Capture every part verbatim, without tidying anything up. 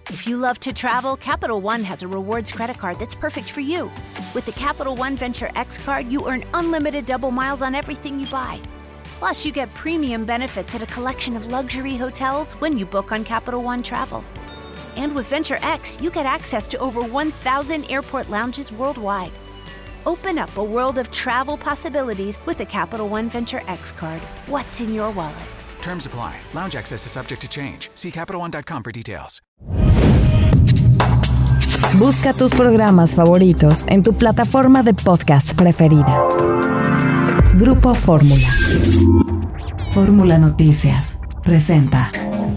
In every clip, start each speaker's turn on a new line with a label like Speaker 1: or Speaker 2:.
Speaker 1: If you love to travel, Capital One has a rewards credit card that's perfect for you. With the Capital One Venture X card, you earn unlimited double miles on everything you buy. Plus, you get premium benefits at a collection of luxury hotels when you book on Capital One Travel. And with Venture X, you get access to over one thousand airport lounges worldwide. Open up a world of travel possibilities with the Capital One Venture X card. What's in your wallet?
Speaker 2: Terms apply. Lounge access is subject to change. See Capital One dot com for details.
Speaker 3: Busca tus programas favoritos en tu plataforma de podcast preferida. Grupo Fórmula. Fórmula Noticias presenta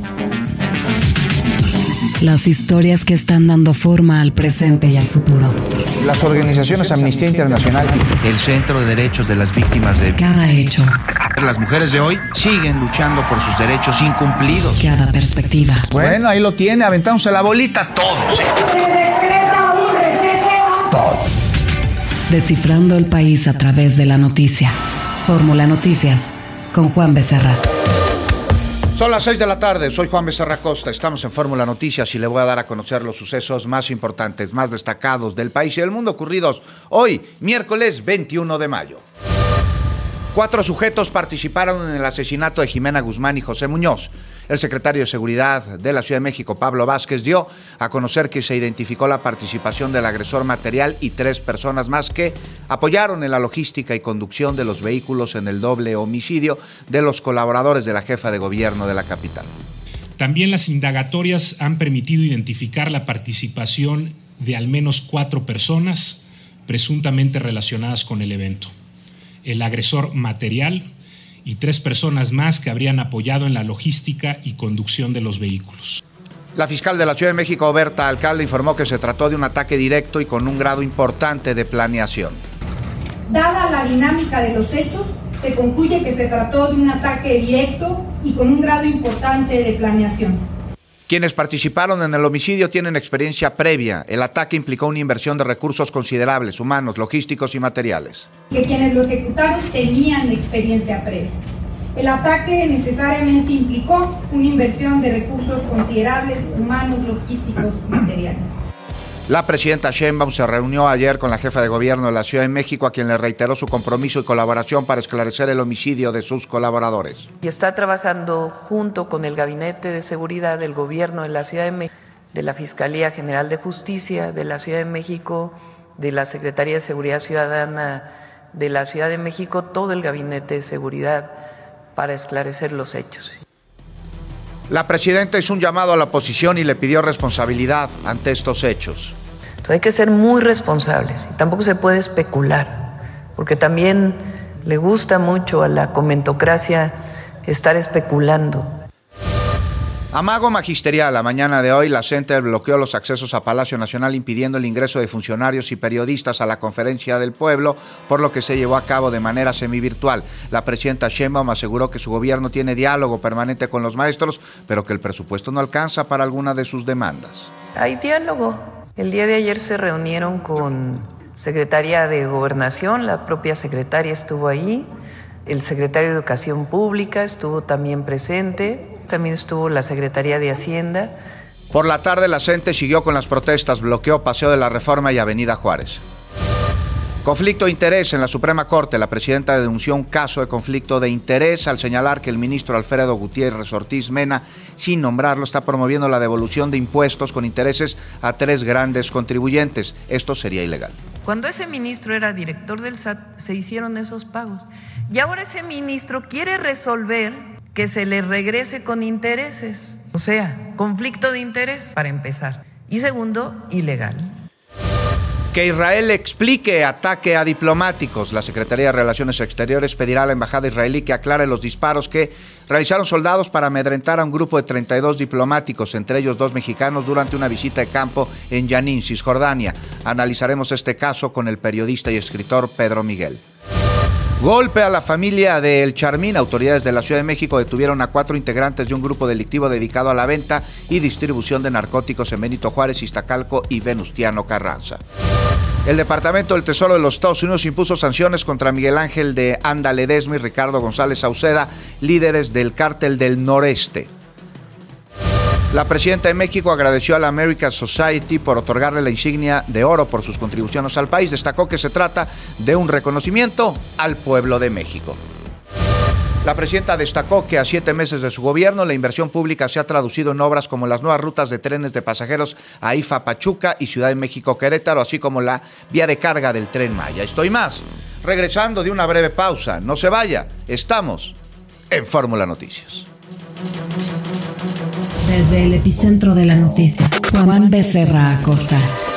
Speaker 3: las historias que están dando forma al presente y al futuro.
Speaker 4: Las organizaciones Amnistía Internacional y el Centro de Derechos de las Víctimas de
Speaker 3: cada hecho.
Speaker 4: Las mujeres de hoy siguen luchando por sus derechos incumplidos.
Speaker 3: Cada perspectiva.
Speaker 4: Bueno, ahí lo tiene, aventándose la bolita todos. ¿eh?
Speaker 5: Se decreta un receso.
Speaker 4: Todos.
Speaker 3: Descifrando el país a través de la noticia. Fórmula Noticias con Juan Becerra.
Speaker 4: Son las seis de la tarde, soy Juan Becerra Costa, estamos en Fórmula Noticias y le voy a dar a conocer los sucesos más importantes, más destacados del país y del mundo ocurridos hoy, miércoles veintiuno de mayo. Cuatro sujetos participaron en el asesinato de Jimena Guzmán y José Muñoz. El secretario de Seguridad de la Ciudad de México, Pablo Vázquez, dio a conocer que se identificó la participación del agresor material y tres personas más que apoyaron en la logística y conducción de los vehículos en el doble homicidio de los colaboradores de la jefa de gobierno de la capital.
Speaker 6: También las indagatorias han permitido identificar la participación de al menos cuatro personas presuntamente relacionadas con el evento. El agresor material y tres personas más que habrían apoyado en la logística y conducción de los vehículos.
Speaker 4: La fiscal de la Ciudad de México, Berta Alcalde, informó que se trató de un ataque directo y con un grado importante de planeación.
Speaker 7: Dada la dinámica de los hechos, se concluye que se trató de un ataque directo y con un grado importante de planeación.
Speaker 4: Quienes participaron en el homicidio tienen experiencia previa. El ataque implicó una inversión de recursos considerables, humanos, logísticos y materiales.
Speaker 7: Que quienes lo ejecutaron tenían experiencia previa. El ataque necesariamente implicó una inversión de recursos considerables, humanos, logísticos y materiales.
Speaker 4: La presidenta Sheinbaum se reunió ayer con la jefa de gobierno de la Ciudad de México, a quien le reiteró su compromiso y colaboración para esclarecer el homicidio de sus colaboradores.
Speaker 8: Y está trabajando junto con el Gabinete de Seguridad del Gobierno de la Ciudad de México, de la Fiscalía General de Justicia de la Ciudad de México, de la Secretaría de Seguridad Ciudadana de la Ciudad de México, todo el Gabinete de Seguridad para esclarecer los hechos.
Speaker 4: La presidenta hizo un llamado a la oposición y le pidió responsabilidad ante estos hechos.
Speaker 8: Entonces hay que ser muy responsables y tampoco se puede especular, porque también le gusta mucho a la comentocracia estar especulando.
Speaker 4: Amago magisterial. A mañana de hoy, la CENTE bloqueó los accesos a Palacio Nacional impidiendo el ingreso de funcionarios y periodistas a la Conferencia del Pueblo, por lo que se llevó a cabo de manera semivirtual. La presidenta Sheinbaum aseguró que su gobierno tiene diálogo permanente con los maestros, pero que el presupuesto no alcanza para alguna de sus demandas.
Speaker 8: Hay diálogo. El día de ayer se reunieron con Secretaría de Gobernación, la propia secretaria estuvo ahí, el secretario de Educación Pública estuvo también presente, también estuvo la Secretaría de Hacienda.
Speaker 4: Por la tarde, la CENTE siguió con las protestas, bloqueó Paseo de la Reforma y Avenida Juárez. Conflicto de interés en la Suprema Corte. La presidenta denunció un caso de conflicto de interés al señalar que el ministro Alfredo Gutiérrez Ortiz Mena, sin nombrarlo, está promoviendo la devolución de impuestos con intereses a tres grandes contribuyentes. Esto sería ilegal.
Speaker 8: Cuando ese ministro era director del S A T, se hicieron esos pagos. Y ahora ese ministro quiere resolver que se le regrese con intereses. O sea, conflicto de interés, para empezar. Y segundo, ilegal.
Speaker 4: Que Israel explique ataque a diplomáticos. La Secretaría de Relaciones Exteriores pedirá a la embajada israelí que aclare los disparos que realizaron soldados para amedrentar a un grupo de treinta y dos diplomáticos, entre ellos dos mexicanos, durante una visita de campo en Jenin, Cisjordania. Analizaremos este caso con el periodista y escritor Pedro Miguel. Golpe a la familia de El Charmín. Autoridades de la Ciudad de México detuvieron a cuatro integrantes de un grupo delictivo dedicado a la venta y distribución de narcóticos en Benito Juárez, Iztacalco y Venustiano Carranza. El Departamento del Tesoro de los Estados Unidos impuso sanciones contra Miguel Ángel de Anda Ledesma y Ricardo González Sauceda, líderes del Cártel del Noreste. La presidenta de México agradeció a la American Society por otorgarle la insignia de oro por sus contribuciones al país. Destacó que se trata de un reconocimiento al pueblo de México. La presidenta destacó que a siete meses de su gobierno, la inversión pública se ha traducido en obras como las nuevas rutas de trenes de pasajeros a I F A Pachuca y Ciudad de México Querétaro, así como la vía de carga del Tren Maya. Estoy más. Regresando de una breve pausa. No se vaya. Estamos en Fórmula Noticias.
Speaker 3: Desde el epicentro de la noticia, Juan Becerra Acosta.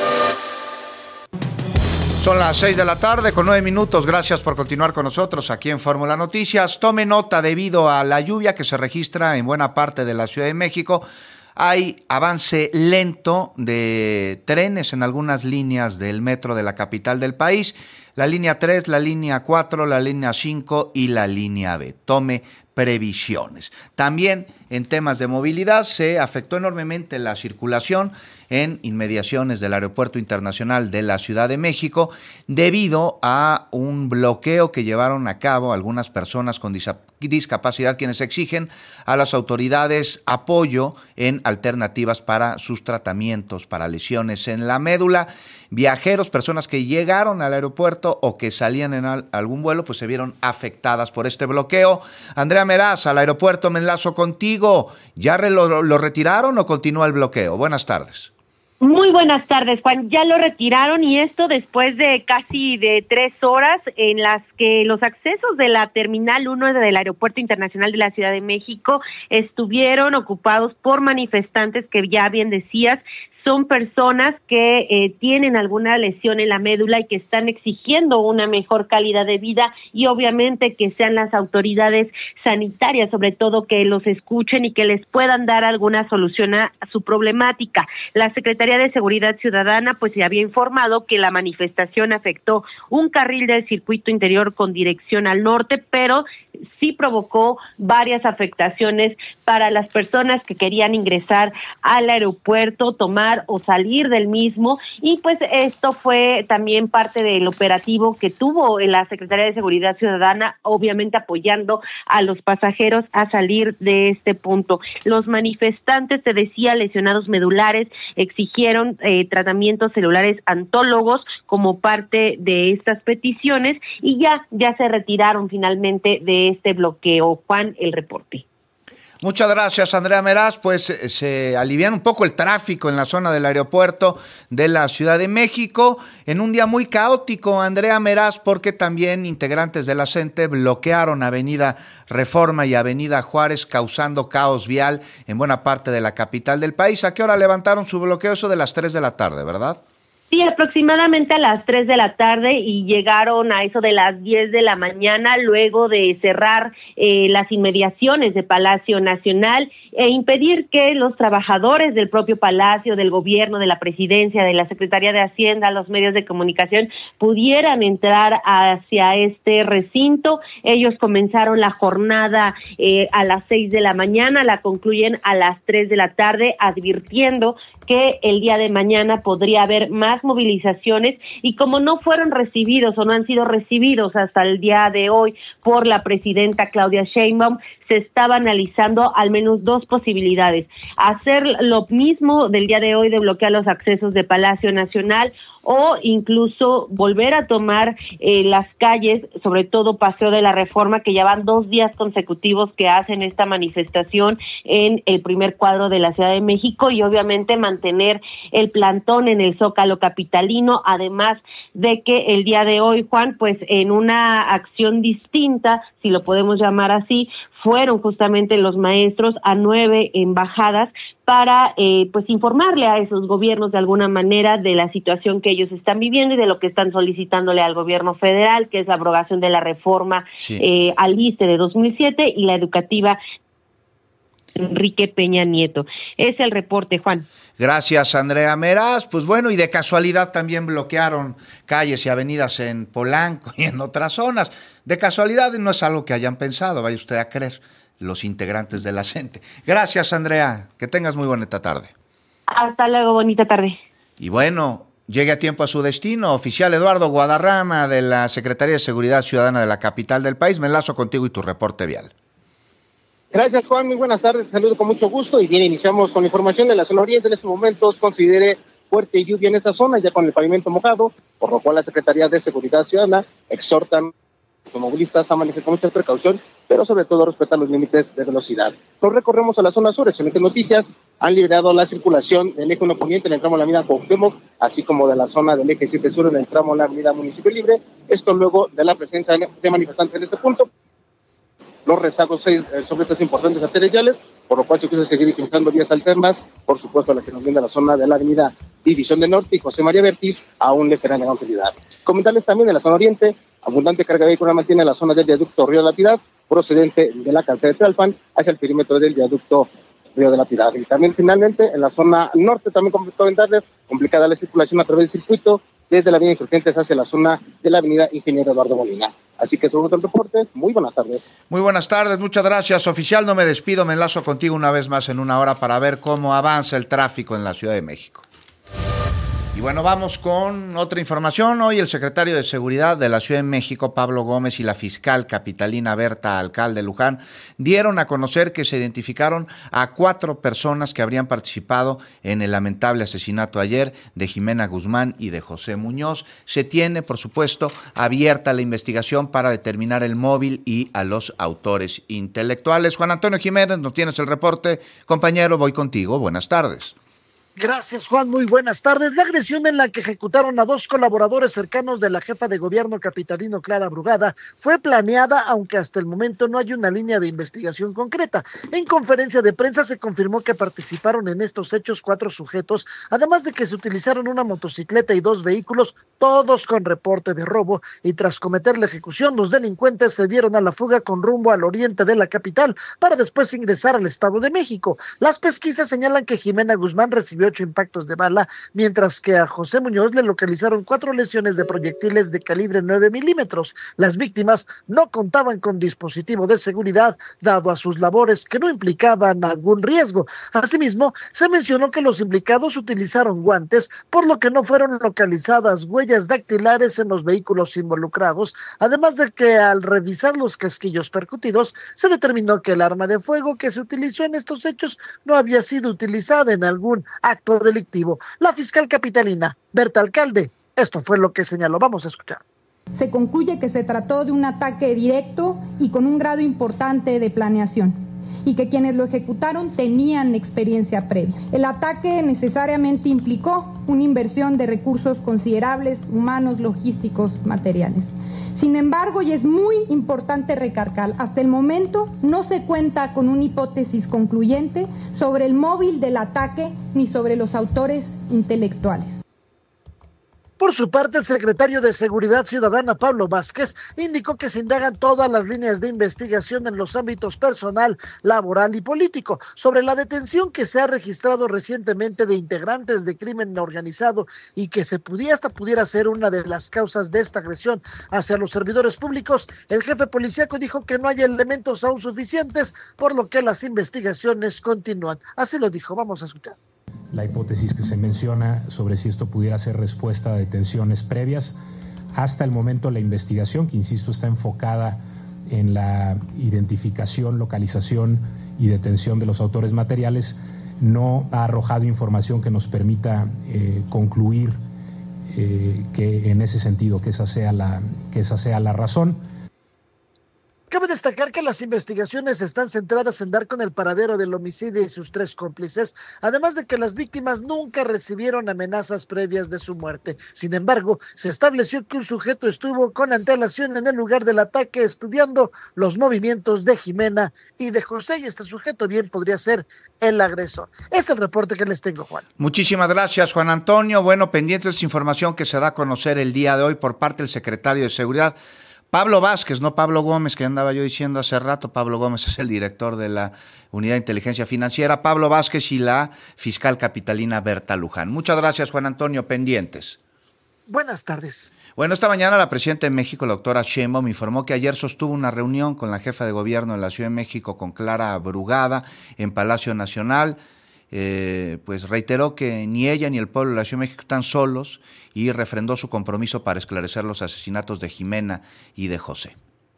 Speaker 4: Son las seis de la tarde con nueve minutos. Gracias por continuar con nosotros aquí en Fórmula Noticias. Tome nota, debido a la lluvia que se registra en buena parte de la Ciudad de México, hay avance lento de trenes en algunas líneas del metro de la capital del país. La línea tres, la línea cuatro, la línea cinco y la línea B. Tome previsiones. También en temas de movilidad se afectó enormemente la circulación en inmediaciones del Aeropuerto Internacional de la Ciudad de México debido a un bloqueo que llevaron a cabo algunas personas con discapacidad, quienes exigen a las autoridades apoyo en alternativas para sus tratamientos para lesiones en la médula. Viajeros, personas que llegaron al aeropuerto o que salían en al, algún vuelo, pues se vieron afectadas por este bloqueo. Andrea Meraz, al aeropuerto me enlazo contigo. ¿Ya re, lo, lo retiraron o continúa el bloqueo? Buenas tardes.
Speaker 9: Muy buenas tardes, Juan. Ya lo retiraron, y esto después de casi de tres horas en las que los accesos de la Terminal uno del Aeropuerto Internacional de la Ciudad de México estuvieron ocupados por manifestantes que, ya bien decías, son personas que eh, tienen alguna lesión en la médula y que están exigiendo una mejor calidad de vida, y obviamente que sean las autoridades sanitarias, sobre todo, que los escuchen y que les puedan dar alguna solución a, a su problemática. La Secretaría de Seguridad Ciudadana pues se había informado que la manifestación afectó un carril del circuito interior con dirección al norte, pero sí provocó varias afectaciones para las personas que querían ingresar al aeropuerto, tomar o salir del mismo, y pues esto fue también parte del operativo que tuvo en la Secretaría de Seguridad Ciudadana, obviamente apoyando a los pasajeros a salir de este punto. Los manifestantes, te decía, lesionados medulares, exigieron eh, tratamientos celulares antólogos como parte de estas peticiones, y ya, ya se retiraron finalmente de este bloqueo. Juan, el reporte.
Speaker 4: Muchas gracias, Andrea Meraz. Pues se alivian un poco el tráfico en la zona del aeropuerto de la Ciudad de México en un día muy caótico, Andrea Meraz, porque también integrantes de la CENTE bloquearon Avenida Reforma y Avenida Juárez, causando caos vial en buena parte de la capital del país. ¿A qué hora levantaron su bloqueo? Eso de las tres de la tarde, ¿verdad?
Speaker 9: Sí, aproximadamente a las tres de la tarde, y llegaron a eso de las diez de la mañana, luego de cerrar eh, las inmediaciones de Palacio Nacional e impedir que los trabajadores del propio Palacio, del gobierno, de la presidencia, de la Secretaría de Hacienda, los medios de comunicación pudieran entrar hacia este recinto. Ellos comenzaron la jornada eh, a las seis de la mañana, la concluyen a las tres de la tarde, advirtiendo que el día de mañana podría haber más movilizaciones, y como no fueron recibidos o no han sido recibidos hasta el día de hoy por la presidenta Claudia Sheinbaum, se estaba analizando al menos dos posibilidades: hacer lo mismo del día de hoy de bloquear los accesos de Palacio Nacional, o incluso volver a tomar eh, las calles, sobre todo Paseo de la Reforma, que ya van dos días consecutivos que hacen esta manifestación en el primer cuadro de la Ciudad de México, y obviamente mantener el plantón en el Zócalo capitalino, además de que el día de hoy, Juan, pues en una acción distinta, si lo podemos llamar así, fueron justamente los maestros a nueve embajadas para eh, pues informarle a esos gobiernos de alguna manera de la situación que ellos están viviendo y de lo que están solicitándole al gobierno federal, que es la abrogación de la reforma sí. eh, al I S S S T E de dos mil siete y la educativa Enrique Peña Nieto. Es el reporte, Juan.
Speaker 4: Gracias, Andrea Meraz. Pues bueno, y de casualidad también bloquearon calles y avenidas en Polanco y en otras zonas. De casualidad, no es algo que hayan pensado, vaya usted a creer, los integrantes de la CENTE. Gracias, Andrea. Que tengas muy bonita tarde.
Speaker 9: Hasta luego, bonita tarde.
Speaker 4: Y bueno, llegue a tiempo a su destino. Oficial Eduardo Guadarrama, de la Secretaría de Seguridad Ciudadana de la capital del país. Me enlazo contigo y tu reporte vial.
Speaker 10: Gracias, Juan. Muy buenas tardes. Saludo con mucho gusto. Y bien, iniciamos con la información de la zona oriente. En estos momentos considere fuerte lluvia en esta zona, ya con el pavimento mojado, por lo cual la Secretaría de Seguridad Ciudadana exhortan a los automovilistas a manejar con mucha precaución, pero sobre todo a respetar los límites de velocidad. Nos recorremos a la zona sur. Excelentes noticias. Han liberado la circulación del eje uno poniente en el tramo de la avenida Cuauhtémoc, así como de la zona del eje siete sur en el tramo de la avenida Municipio Libre. Esto luego de la presencia de manifestantes en este punto. Los rezagos sobre estas importantes arteriales, por lo cual se quiere seguir utilizando vías alternas, por supuesto la que nos viene a la zona de la avenida División del Norte y José María Bertis, aún le será negada utilidad. Comentarles también en la zona oriente, abundante carga vehicular mantiene la zona del viaducto Río de la Piedad, procedente de la calzada de Tlalpan, hacia el perímetro del viaducto Río de la Piedad. Y también finalmente en la zona norte, también comentarles, complicada la circulación a través del circuito, desde la avenida Insurgentes hacia la zona de la avenida Ingeniero Eduardo Molina. Así que sobre el reporte, muy buenas tardes.
Speaker 4: Muy buenas tardes, muchas gracias. Oficial, no me despido, me enlazo contigo una vez más en una hora para ver cómo avanza el tráfico en la Ciudad de México. Y bueno, vamos con otra información. Hoy el secretario de Seguridad de la Ciudad de México, Pablo Gómez, y la fiscal capitalina Berta Alcalde Luján dieron a conocer que se identificaron a cuatro personas que habrían participado en el lamentable asesinato ayer de Jimena Guzmán y de José Muñoz. Se tiene, por supuesto, abierta la investigación para determinar el móvil y a los autores intelectuales. Juan Antonio Jiménez, nos tienes el reporte. Compañero, voy contigo. Buenas tardes.
Speaker 11: Gracias, Juan. Muy buenas tardes. La agresión en la que ejecutaron a dos colaboradores cercanos de la jefa de gobierno capitalino, Clara Brugada, fue planeada, aunque hasta el momento no hay una línea de investigación concreta. En conferencia de prensa se confirmó que participaron en estos hechos cuatro sujetos, además de que se utilizaron una motocicleta y dos vehículos, todos con reporte de robo, y tras cometer la ejecución, los delincuentes se dieron a la fuga con rumbo al oriente de la capital, para después ingresar al Estado de México. Las pesquisas señalan que Jimena Guzmán recibió ocho impactos de bala, mientras que a José Muñoz le localizaron cuatro lesiones de proyectiles de calibre nueve milímetros. Las víctimas no contaban con dispositivo de seguridad, dado a sus labores que no implicaban algún riesgo. Asimismo, se mencionó que los implicados utilizaron guantes, por lo que no fueron localizadas huellas dactilares en los vehículos involucrados, además de que al revisar los casquillos percutidos, se determinó que el arma de fuego que se utilizó en estos hechos no había sido utilizada en algún acto delictivo. La fiscal capitalina, Berta Alcalde, esto fue lo que señaló. Vamos a escuchar.
Speaker 7: Se concluye que se trató de un ataque directo y con un grado importante de planeación, y que quienes lo ejecutaron tenían experiencia previa. El ataque necesariamente implicó una inversión de recursos considerables, humanos, logísticos, materiales. Sin embargo, y es muy importante recalcar, hasta el momento no se cuenta con una hipótesis concluyente sobre el móvil del ataque ni sobre los autores intelectuales.
Speaker 11: Por su parte, el secretario de Seguridad Ciudadana, Pablo Vázquez, indicó que se indagan todas las líneas de investigación en los ámbitos personal, laboral y político sobre la detención que se ha registrado recientemente de integrantes de crimen organizado y que se pudiera hasta pudiera ser una de las causas de esta agresión hacia los servidores públicos. El jefe policíaco dijo que no hay elementos aún suficientes, por lo que las investigaciones continúan. Así lo dijo. Vamos a escuchar.
Speaker 6: La hipótesis que se menciona sobre si esto pudiera ser respuesta a detenciones previas. Hasta el momento la investigación, que insisto está enfocada en la identificación, localización y detención de los autores materiales, no ha arrojado información que nos permita eh, concluir eh, que en ese sentido que esa sea la, que esa sea la razón.
Speaker 11: Cabe destacar que las investigaciones están centradas en dar con el paradero del homicidio y sus tres cómplices, además de que las víctimas nunca recibieron amenazas previas de su muerte. Sin embargo, se estableció que un sujeto estuvo con antelación en el lugar del ataque estudiando los movimientos de Jimena y de José, y este sujeto bien podría ser el agresor. Es el reporte que les tengo, Juan.
Speaker 4: Muchísimas gracias, Juan Antonio. Bueno, pendientes de esta información que se da a conocer el día de hoy por parte del secretario de Seguridad, Pablo Vázquez, no Pablo Gómez, que andaba yo diciendo hace rato. Pablo Gómez es el director de la Unidad de Inteligencia Financiera. Pablo Vázquez y la fiscal capitalina Berta Luján. Muchas gracias, Juan Antonio. Pendientes.
Speaker 11: Buenas tardes.
Speaker 4: Bueno, esta mañana la presidenta de México, la doctora Sheinbaum, informó que ayer sostuvo una reunión con la jefa de gobierno de la Ciudad de México, con Clara Brugada, en Palacio Nacional. Eh, pues reiteró que ni ella ni el pueblo de la Ciudad de México están solos y refrendó su compromiso para esclarecer los asesinatos de Jimena y de José.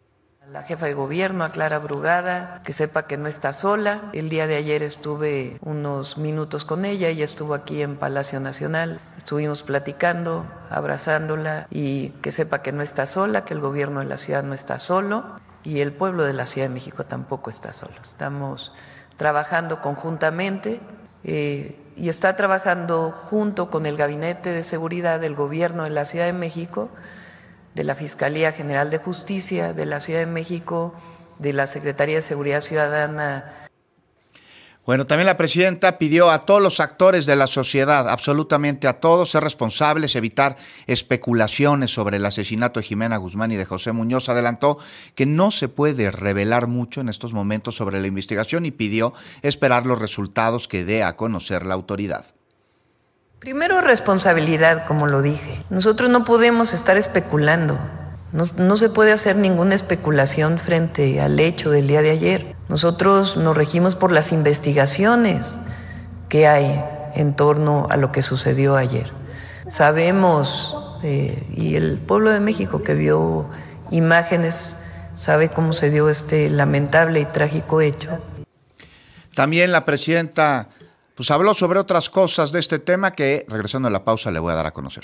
Speaker 8: La jefa de gobierno, a Clara Brugada, que sepa que no está sola. El día de ayer estuve unos minutos con ella, ella estuvo aquí en Palacio Nacional, estuvimos platicando, abrazándola, y que sepa que no está sola, que el gobierno de la ciudad no está solo y el pueblo de la Ciudad de México tampoco está solo. Estamos trabajando conjuntamente eh, y está trabajando junto con el Gabinete de Seguridad del gobierno de la Ciudad de México, de la Fiscalía General de Justicia de la Ciudad de México, de la Secretaría de Seguridad Ciudadana.
Speaker 4: Bueno, también la presidenta pidió a todos los actores de la sociedad, absolutamente a todos, ser responsables, evitar especulaciones sobre el asesinato de Jimena Guzmán y de José Muñoz. Adelantó que no se puede revelar mucho en estos momentos sobre la investigación y pidió esperar los resultados que dé a conocer la autoridad.
Speaker 8: Primero, responsabilidad, como lo dije. Nosotros no podemos estar especulando. No, no se puede hacer ninguna especulación frente al hecho del día de ayer. Nosotros nos regimos por las investigaciones que hay en torno a lo que sucedió ayer. Sabemos, eh, y el pueblo de México que vio imágenes sabe cómo se dio este lamentable y trágico hecho.
Speaker 4: También la presidenta pues habló sobre otras cosas de este tema que, regresando a la pausa, le voy a dar a conocer.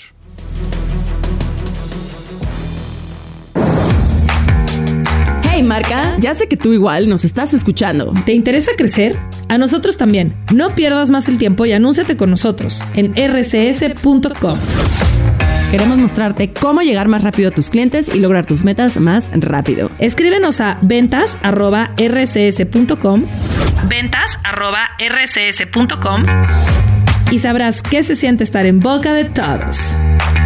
Speaker 12: Hey Marca, ya sé que tú igual nos estás escuchando.
Speaker 13: ¿Te interesa crecer? A nosotros también. No pierdas más el tiempo y anúnciate con nosotros en erre ce ese punto com.
Speaker 12: Queremos mostrarte cómo llegar más rápido a tus clientes y lograr tus metas más rápido.
Speaker 13: Escríbenos a ventas arroba erre ce ese punto com, ventas arroba erre ce ese punto com, y sabrás qué se siente estar en boca de todos.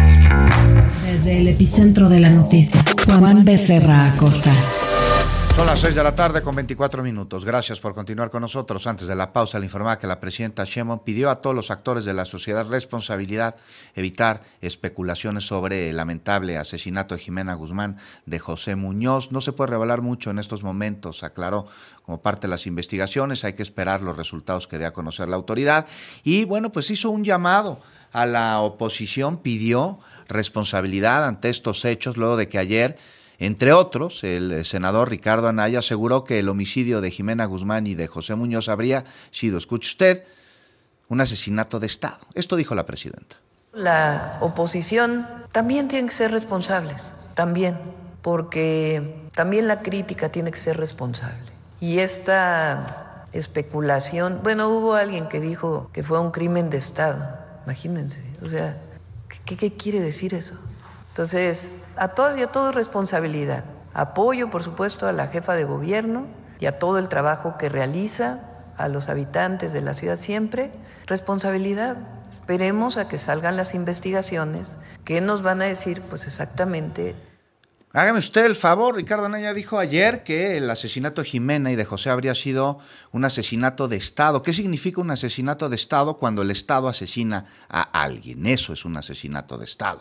Speaker 3: Desde el epicentro de la noticia, Juan Becerra Acosta.
Speaker 4: Son las seis de la tarde con veinticuatro minutos. Gracias por continuar con nosotros. Antes de la pausa, le informaba que la presidenta Sheinbaum pidió a todos los actores de la sociedad responsabilidad, evitar especulaciones sobre el lamentable asesinato de Jimena Guzmán, de José Muñoz. No se puede revelar mucho en estos momentos, aclaró, como parte de las investigaciones. Hay que esperar los resultados que dé a conocer la autoridad. Y bueno, pues hizo un llamado a la oposición, pidió responsabilidad ante estos hechos, luego de que ayer, entre otros, el senador Ricardo Anaya aseguró que el homicidio de Jimena Guzmán y de José Muñoz habría sido, escuche usted, un asesinato de Estado. Esto dijo la presidenta.
Speaker 8: La oposición también tiene que ser responsables, también, porque también la crítica tiene que ser responsable. Y esta especulación, bueno, hubo alguien que dijo que fue un crimen de Estado, imagínense, o sea, ¿qué, qué quiere decir eso? Entonces, a todos y a todos responsabilidad. Apoyo, por supuesto, a la jefa de gobierno y a todo el trabajo que realiza, a los habitantes de la ciudad siempre. Responsabilidad. Esperemos a que salgan las investigaciones que nos van a decir, pues exactamente.
Speaker 4: Hágame usted el favor, Ricardo Anaya dijo ayer que el asesinato de Jimena y de José habría sido un asesinato de Estado. ¿Qué significa un asesinato de Estado cuando el Estado asesina a alguien? Eso es un asesinato de Estado.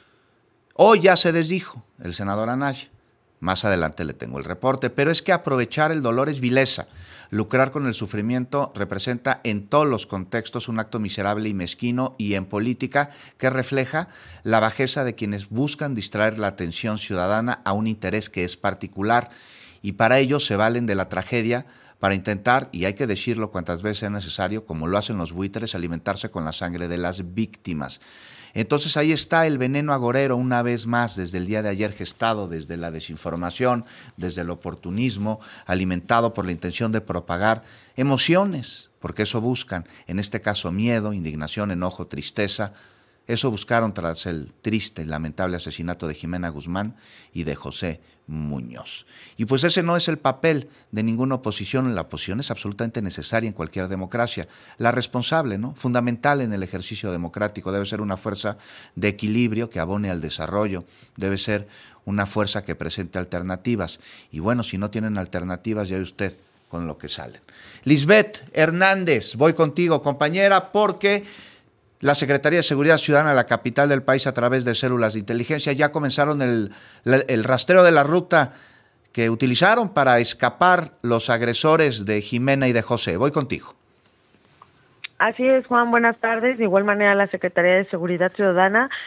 Speaker 4: Hoy ya se desdijo el senador Anaya. Más adelante le tengo el reporte, pero es que aprovechar el dolor es vileza. Lucrar con el sufrimiento representa en todos los contextos un acto miserable y mezquino, y en política que refleja la bajeza de quienes buscan distraer la atención ciudadana a un interés que es particular, y para ello se valen de la tragedia para intentar, y hay que decirlo cuantas veces sea necesario, como lo hacen los buitres, alimentarse con la sangre de las víctimas. Entonces ahí está el veneno agorero una vez más desde el día de ayer gestado, desde la desinformación, desde el oportunismo, alimentado por la intención de propagar emociones, porque eso buscan, en este caso miedo, indignación, enojo, tristeza. Eso buscaron tras el triste y lamentable asesinato de Jimena Guzmán y de José Muñoz. Y pues ese no es el papel de ninguna oposición. La oposición es absolutamente necesaria en cualquier democracia. La responsable, ¿no? Fundamental en el ejercicio democrático. Debe ser una fuerza de equilibrio que abone al desarrollo. Debe ser una fuerza que presente alternativas. Y bueno, si no tienen alternativas, ya ve usted con lo que salen. Lisbeth Hernández, voy contigo, compañera, porque la Secretaría de Seguridad Ciudadana de la capital del país, a través de células de inteligencia, ya comenzaron el, el rastreo de la ruta que utilizaron para escapar los agresores de Jimena y de José. Voy contigo.
Speaker 14: Así es, Juan, buenas tardes. De igual manera, la Secretaría de Seguridad Ciudadana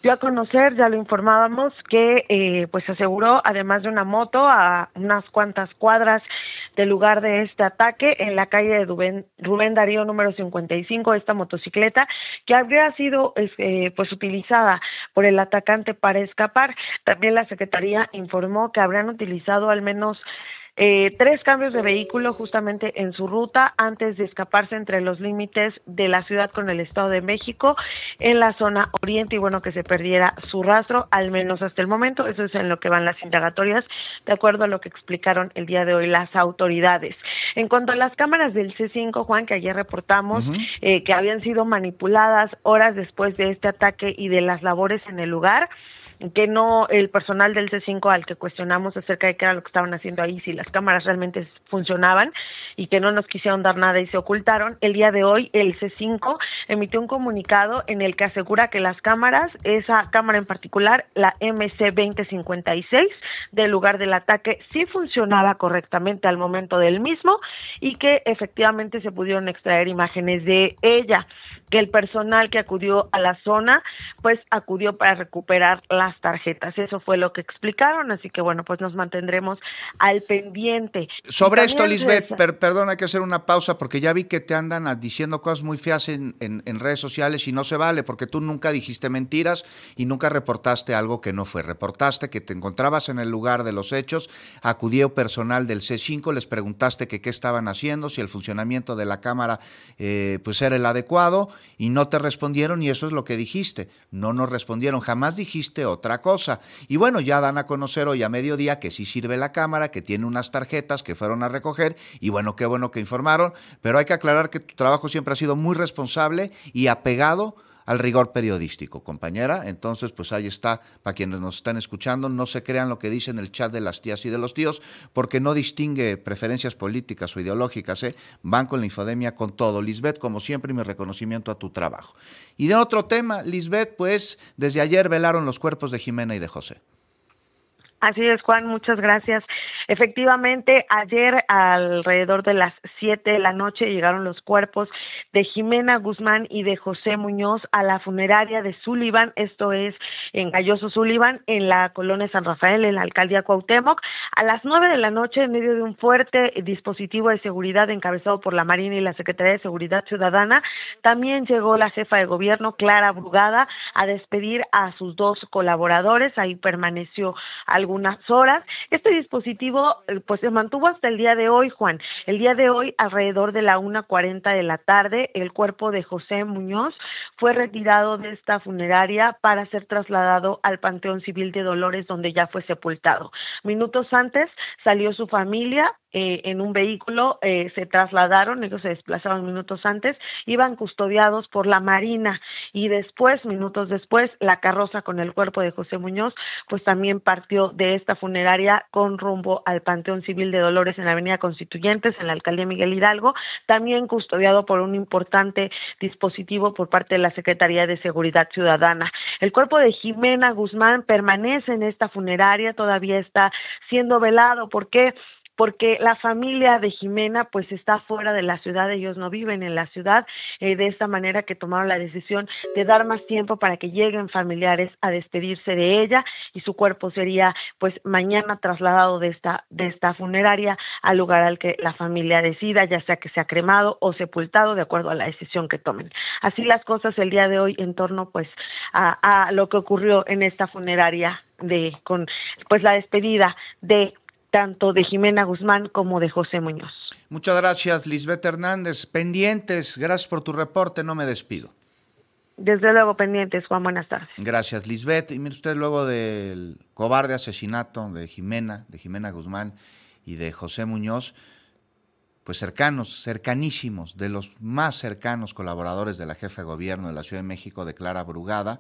Speaker 14: dio a conocer, ya lo informábamos, que eh, pues aseguró, además de una moto, a unas cuantas cuadras del lugar de este ataque, en la calle de Rubén, Rubén Darío número cincuenta y cinco, esta motocicleta que habría sido eh, pues utilizada por el atacante para escapar. También la Secretaría informó que habrían utilizado al menos Eh, tres cambios de vehículo justamente en su ruta antes de escaparse entre los límites de la ciudad con el Estado de México en la zona oriente y bueno, que se perdiera su rastro, al menos hasta el momento. Eso es en lo que van las indagatorias, de acuerdo a lo que explicaron el día de hoy las autoridades. En cuanto a las cámaras del C cinco, Juan, que ayer reportamos uh-huh. eh, que habían sido manipuladas horas después de este ataque y de las labores en el lugar, que no el personal del C cinco al que cuestionamos acerca de qué era lo que estaban haciendo ahí, si las cámaras realmente funcionaban y que no nos quisieron dar nada y se ocultaron. El día de hoy el C cinco emitió un comunicado en el que asegura que las cámaras, esa cámara en particular, la M C veinte cincuenta y seis del lugar del ataque, sí funcionaba correctamente al momento del mismo y que efectivamente se pudieron extraer imágenes de ella, que el personal que acudió a la zona pues acudió para recuperar las tarjetas. Eso fue lo que explicaron, así que bueno, pues nos mantendremos al pendiente.
Speaker 4: Sobre esto, Lisbeth, per, perdón, hay que hacer una pausa porque ya vi que te andan diciendo cosas muy feas en, en, en redes sociales y no se vale, porque tú nunca dijiste mentiras y nunca reportaste algo que no fue. Reportaste que te encontrabas en el lugar de los hechos, acudió personal del C cinco, les preguntaste que qué estaban haciendo, si el funcionamiento de la cámara eh, pues era el adecuado, y no te respondieron, y eso es lo que dijiste. No nos respondieron, jamás dijiste otra cosa. Y bueno, ya dan a conocer hoy a mediodía que sí sirve la cámara, que tiene unas tarjetas que fueron a recoger, y bueno, qué bueno que informaron, pero hay que aclarar que tu trabajo siempre ha sido muy responsable y apegado al rigor periodístico, compañera. Entonces, pues ahí está, para quienes nos están escuchando, no se crean lo que dice en el chat de las tías y de los tíos, porque no distingue preferencias políticas o ideológicas, ¿eh? Van con la infodemia con todo. Lisbeth, como siempre, mi reconocimiento a tu trabajo. Y de otro tema, Lisbeth, pues desde ayer velaron los cuerpos de Jimena y de José.
Speaker 14: Así es, Juan, muchas gracias. Efectivamente, ayer alrededor de las siete de la noche llegaron los cuerpos de Jimena Guzmán y de José Muñoz a la funeraria de Sullivan, esto es en Galloso Sullivan, en la colonia San Rafael, en la alcaldía Cuauhtémoc. A las nueve de la noche, en medio de un fuerte dispositivo de seguridad encabezado por la Marina y la Secretaría de Seguridad Ciudadana, también llegó la jefa de gobierno, Clara Brugada, a despedir a sus dos colaboradores. Ahí permaneció algo algunas horas. Este dispositivo pues se mantuvo hasta el día de hoy, Juan. El día de hoy, alrededor de la una cuarenta de la tarde, el cuerpo de José Muñoz fue retirado de esta funeraria para ser trasladado al Panteón Civil de Dolores, donde ya fue sepultado. Minutos antes salió su familia eh, en un vehículo, eh, se trasladaron, ellos se desplazaron minutos antes, iban custodiados por la Marina, y después, minutos después, la carroza con el cuerpo de José Muñoz pues también partió de esta funeraria con rumbo al Panteón Civil de Dolores en la Avenida Constituyentes, en la Alcaldía Miguel Hidalgo, también custodiado por un importante dispositivo por parte de la Secretaría de Seguridad Ciudadana. El cuerpo de Jimena Guzmán permanece en esta funeraria, todavía está siendo velado. ¿Por qué? Porque la familia de Jimena pues está fuera de la ciudad, ellos no viven en la ciudad, eh, de esta manera que tomaron la decisión de dar más tiempo para que lleguen familiares a despedirse de ella, y su cuerpo sería pues mañana trasladado de esta, de esta funeraria al lugar al que la familia decida, ya sea que sea cremado o sepultado, de acuerdo a la decisión que tomen. Así las cosas el día de hoy en torno pues a, a lo que ocurrió en esta funeraria de con pues la despedida de tanto de Jimena Guzmán como de José Muñoz.
Speaker 4: Muchas gracias, Lisbeth Hernández. Pendientes, gracias por tu reporte, no me despido.
Speaker 14: Desde luego, pendientes, Juan, buenas tardes.
Speaker 4: Gracias, Lisbeth. Y mire usted, luego del cobarde asesinato de Jimena, de Jimena Guzmán y de José Muñoz, pues cercanos, cercanísimos, de los más cercanos colaboradores de la jefa de gobierno de la Ciudad de México, de Clara Brugada,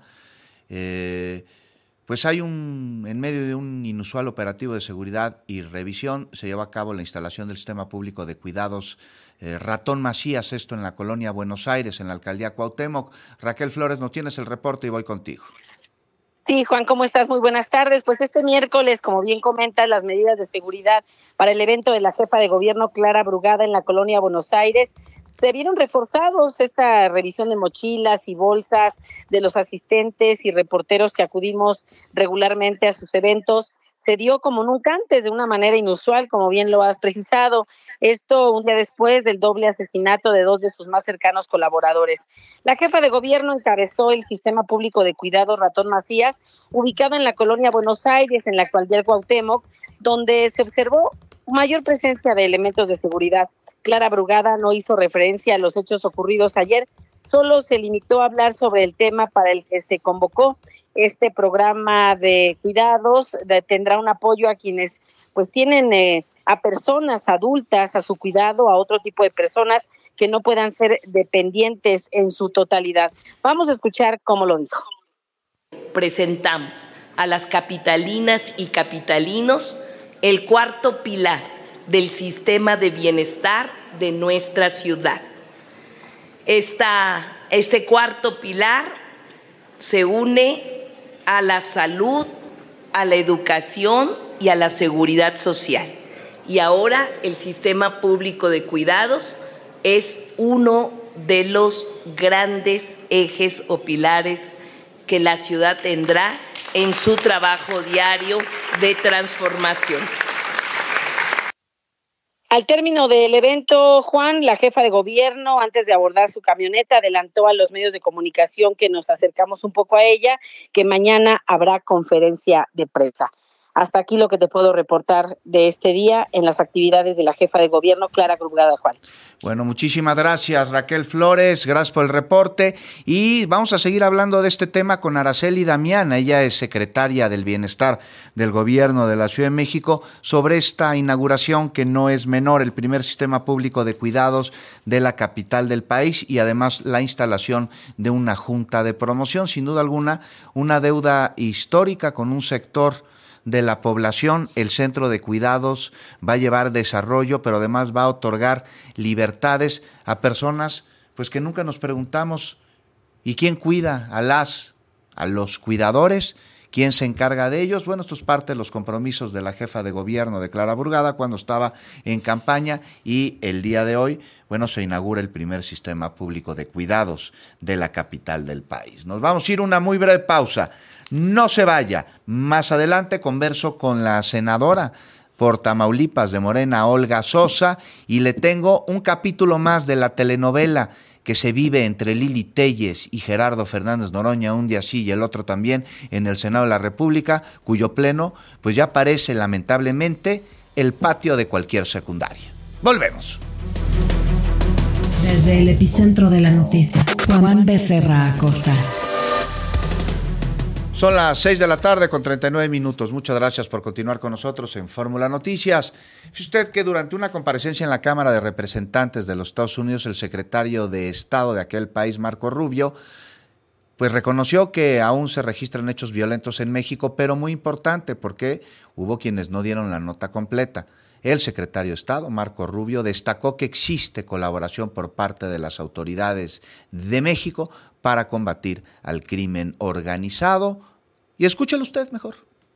Speaker 4: eh, pues hay un, en medio de un inusual operativo de seguridad y revisión, se llevó a cabo la instalación del sistema público de cuidados eh, Ratón Macías, esto en la colonia Buenos Aires, en la alcaldía Cuauhtémoc. Raquel Flores, no tienes el reporte y voy contigo.
Speaker 15: Sí, Juan, ¿cómo estás? Muy buenas tardes. Pues este miércoles, como bien comentas, las medidas de seguridad para el evento de la jefa de gobierno Clara Brugada en la colonia Buenos Aires se vieron reforzados esta revisión de mochilas y bolsas de los asistentes y reporteros que acudimos regularmente a sus eventos. Se dio como nunca antes, de una manera inusual, como bien lo has precisado. Esto un día después del doble asesinato de dos de sus más cercanos colaboradores. La jefa de gobierno encabezó el Sistema Público de Cuidados Ratón Macías, ubicado en la colonia Buenos Aires, en la actualidad Cuauhtémoc, donde se observó mayor presencia de elementos de seguridad. Clara Brugada no hizo referencia a los hechos ocurridos ayer, solo se limitó a hablar sobre el tema para el que se convocó. Este programa de cuidados de, tendrá un apoyo a quienes pues tienen eh, a personas adultas a su cuidado, a otro tipo de personas que no puedan ser dependientes en su totalidad. Vamos a escuchar cómo lo dijo.
Speaker 16: Presentamos a las capitalinas y capitalinos el cuarto pilar del sistema de bienestar de nuestra ciudad. Esta, este cuarto pilar se une a la salud, a la educación y a la seguridad social. Y ahora el sistema público de cuidados es uno de los grandes ejes o pilares que la ciudad tendrá en su trabajo diario de transformación.
Speaker 15: Al término del evento, Juan, la jefa de gobierno, antes de abordar su camioneta, adelantó a los medios de comunicación que nos acercamos un poco a ella, que mañana habrá conferencia de prensa. Hasta aquí lo que te puedo reportar de este día en las actividades de la jefa de gobierno, Clara Brugada, Juan.
Speaker 4: Bueno, muchísimas gracias, Raquel Flores, gracias por el reporte, y vamos a seguir hablando de este tema con Araceli Damián. Ella es secretaria del Bienestar del Gobierno de la Ciudad de México, sobre esta inauguración que no es menor, el primer sistema público de cuidados de la capital del país, y además la instalación de una junta de promoción. Sin duda alguna, una deuda histórica con un sector de la población. El centro de cuidados va a llevar desarrollo, pero además va a otorgar libertades a personas pues que nunca nos preguntamos, ¿y quién cuida a las, a los cuidadores? ¿Quién se encarga de ellos? Bueno, esto es parte de los compromisos de la jefa de gobierno de Clara Brugada cuando estaba en campaña, y el día de hoy, bueno, se inaugura el primer sistema público de cuidados de la capital del país. Nos vamos a ir a una muy breve pausa. No se vaya. Más adelante converso con la senadora por Tamaulipas de Morena, Olga Sosa, y le tengo un capítulo más de la telenovela que se vive entre Lili Téllez y Gerardo Fernández Noroña, un día sí y el otro también, en el Senado de la República, cuyo pleno pues ya parece lamentablemente el patio de cualquier secundaria. Volvemos.
Speaker 3: Desde el epicentro de la noticia, Juan Becerra Acosta.
Speaker 4: Son las seis de la tarde con treinta y nueve minutos. Muchas gracias por continuar con nosotros en Fórmula Noticias. Fíjese usted que durante una comparecencia en la Cámara de Representantes de los Estados Unidos, el secretario de Estado de aquel país, Marco Rubio, pues reconoció que aún se registran hechos violentos en México, pero muy importante porque hubo quienes no dieron la nota completa. El secretario de Estado, Marco Rubio, destacó que existe colaboración por parte de las autoridades de México para combatir al crimen organizado. Y escúchelo usted mejor.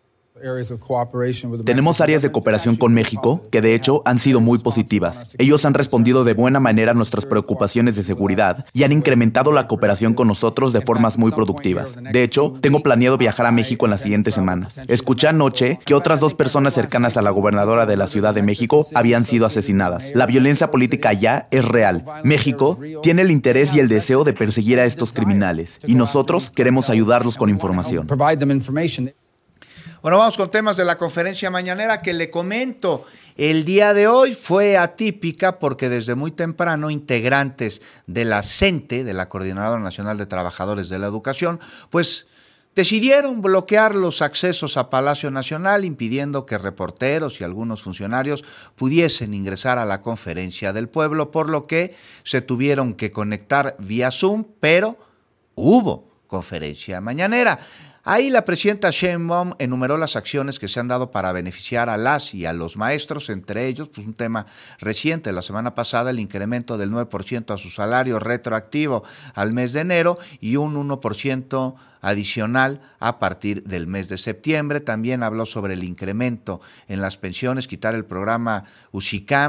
Speaker 17: Tenemos áreas de cooperación con México que de hecho han sido muy positivas. Ellos han respondido de buena manera a nuestras preocupaciones de seguridad y han incrementado la cooperación con nosotros de formas muy productivas. De hecho, tengo planeado viajar a México en las siguientes semanas. Escuché anoche que otras dos personas cercanas a la gobernadora de la Ciudad de México habían sido asesinadas. La violencia política allá es real. México tiene el interés y el deseo de perseguir a estos criminales y nosotros queremos ayudarlos con información.
Speaker 4: Bueno, vamos con temas de la conferencia mañanera que le comento. El día de hoy fue atípica porque desde muy temprano integrantes de la CENTE, de la Coordinadora Nacional de Trabajadores de la Educación, pues decidieron bloquear los accesos a Palacio Nacional, impidiendo que reporteros y algunos funcionarios pudiesen ingresar a la conferencia del pueblo, por lo que se tuvieron que conectar vía Zoom, pero hubo conferencia mañanera. Ahí la presidenta Sheinbaum enumeró las acciones que se han dado para beneficiar a las y a los maestros, entre ellos pues un tema reciente, la semana pasada el incremento del nueve por ciento a su salario retroactivo al mes de enero y un uno por ciento adicional a partir del mes de septiembre. También habló sobre el incremento en las pensiones, quitar el programa Uxicam,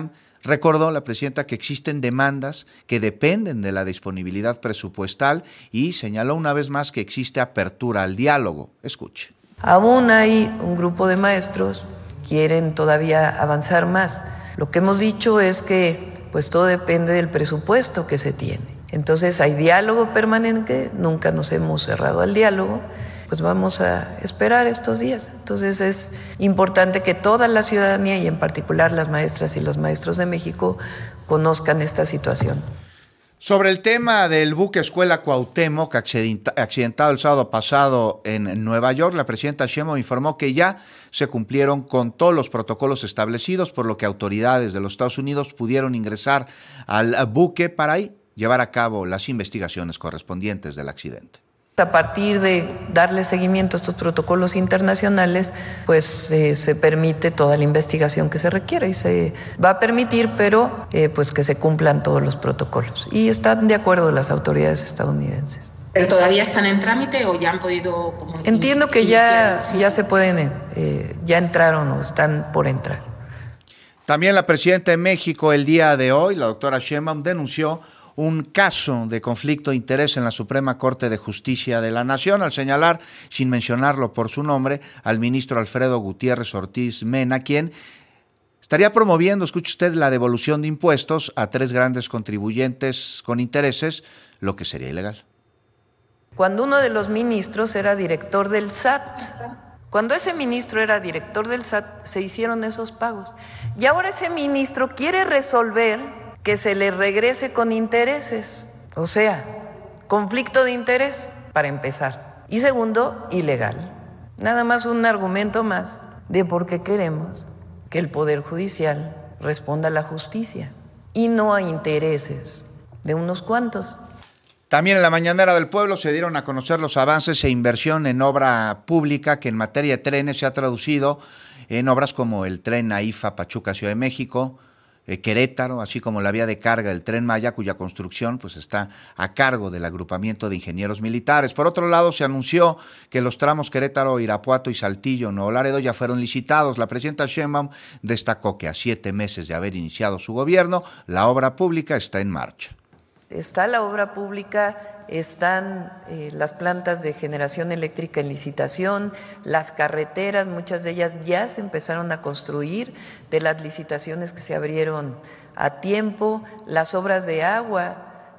Speaker 4: Recordó la presidenta que existen demandas que dependen de la disponibilidad presupuestal y señaló una vez más que existe apertura al diálogo. Escuche.
Speaker 8: Aún hay un grupo de maestros que quieren todavía avanzar más. Lo que hemos dicho es que pues todo depende del presupuesto que se tiene. Entonces hay diálogo permanente, nunca nos hemos cerrado al diálogo, pues vamos a esperar estos días. Entonces es importante que toda la ciudadanía y en particular las maestras y los maestros de México conozcan esta situación.
Speaker 4: Sobre el tema del buque escuela Cuauhtémoc accidentado el sábado pasado en Nueva York, la presidenta Sheinbaum informó que ya se cumplieron con todos los protocolos establecidos, por lo que autoridades de los Estados Unidos pudieron ingresar al buque para ahí llevar a cabo las investigaciones correspondientes del accidente.
Speaker 8: A partir de darle seguimiento a estos protocolos internacionales, pues eh, se permite toda la investigación que se requiere y se va a permitir, pero eh, pues que se cumplan todos los protocolos. Y están de acuerdo las autoridades estadounidenses.
Speaker 18: ¿Pero todavía están en trámite o ya han podido...? Como
Speaker 8: Entiendo que ya, ya se pueden, eh, ya entraron o están por entrar.
Speaker 4: También la presidenta de México el día de hoy, la doctora Sheinbaum, denunció un caso de conflicto de interés en la Suprema Corte de Justicia de la Nación, al señalar, sin mencionarlo por su nombre, al ministro Alfredo Gutiérrez Ortiz Mena, quien estaría promoviendo, escuche usted, la devolución de impuestos a tres grandes contribuyentes con intereses, lo que sería ilegal.
Speaker 8: Cuando uno de los ministros era director del S A T, cuando ese ministro era director del S A T, se hicieron esos pagos. Y ahora ese ministro quiere resolver que se le regrese con intereses, o sea, conflicto de interés, para empezar. Y segundo, ilegal. Nada más un argumento más de por qué queremos que el Poder Judicial responda a la justicia y no a intereses de unos cuantos.
Speaker 4: También en la Mañanera del Pueblo se dieron a conocer los avances e inversión en obra pública que en materia de trenes se ha traducido en obras como el tren AIFA Pachuca Ciudad de México, Eh, Querétaro, así como la vía de carga del Tren Maya, cuya construcción pues está a cargo del agrupamiento de ingenieros militares. Por otro lado, se anunció que los tramos Querétaro, Irapuato y Saltillo, Nuevo Laredo ya fueron licitados. La presidenta Sheinbaum destacó que a siete meses de haber iniciado su gobierno, la obra pública está en marcha.
Speaker 8: Está la obra pública, están eh, las plantas de generación eléctrica en licitación, las carreteras, muchas de ellas ya se empezaron a construir de las licitaciones que se abrieron a tiempo, las obras de agua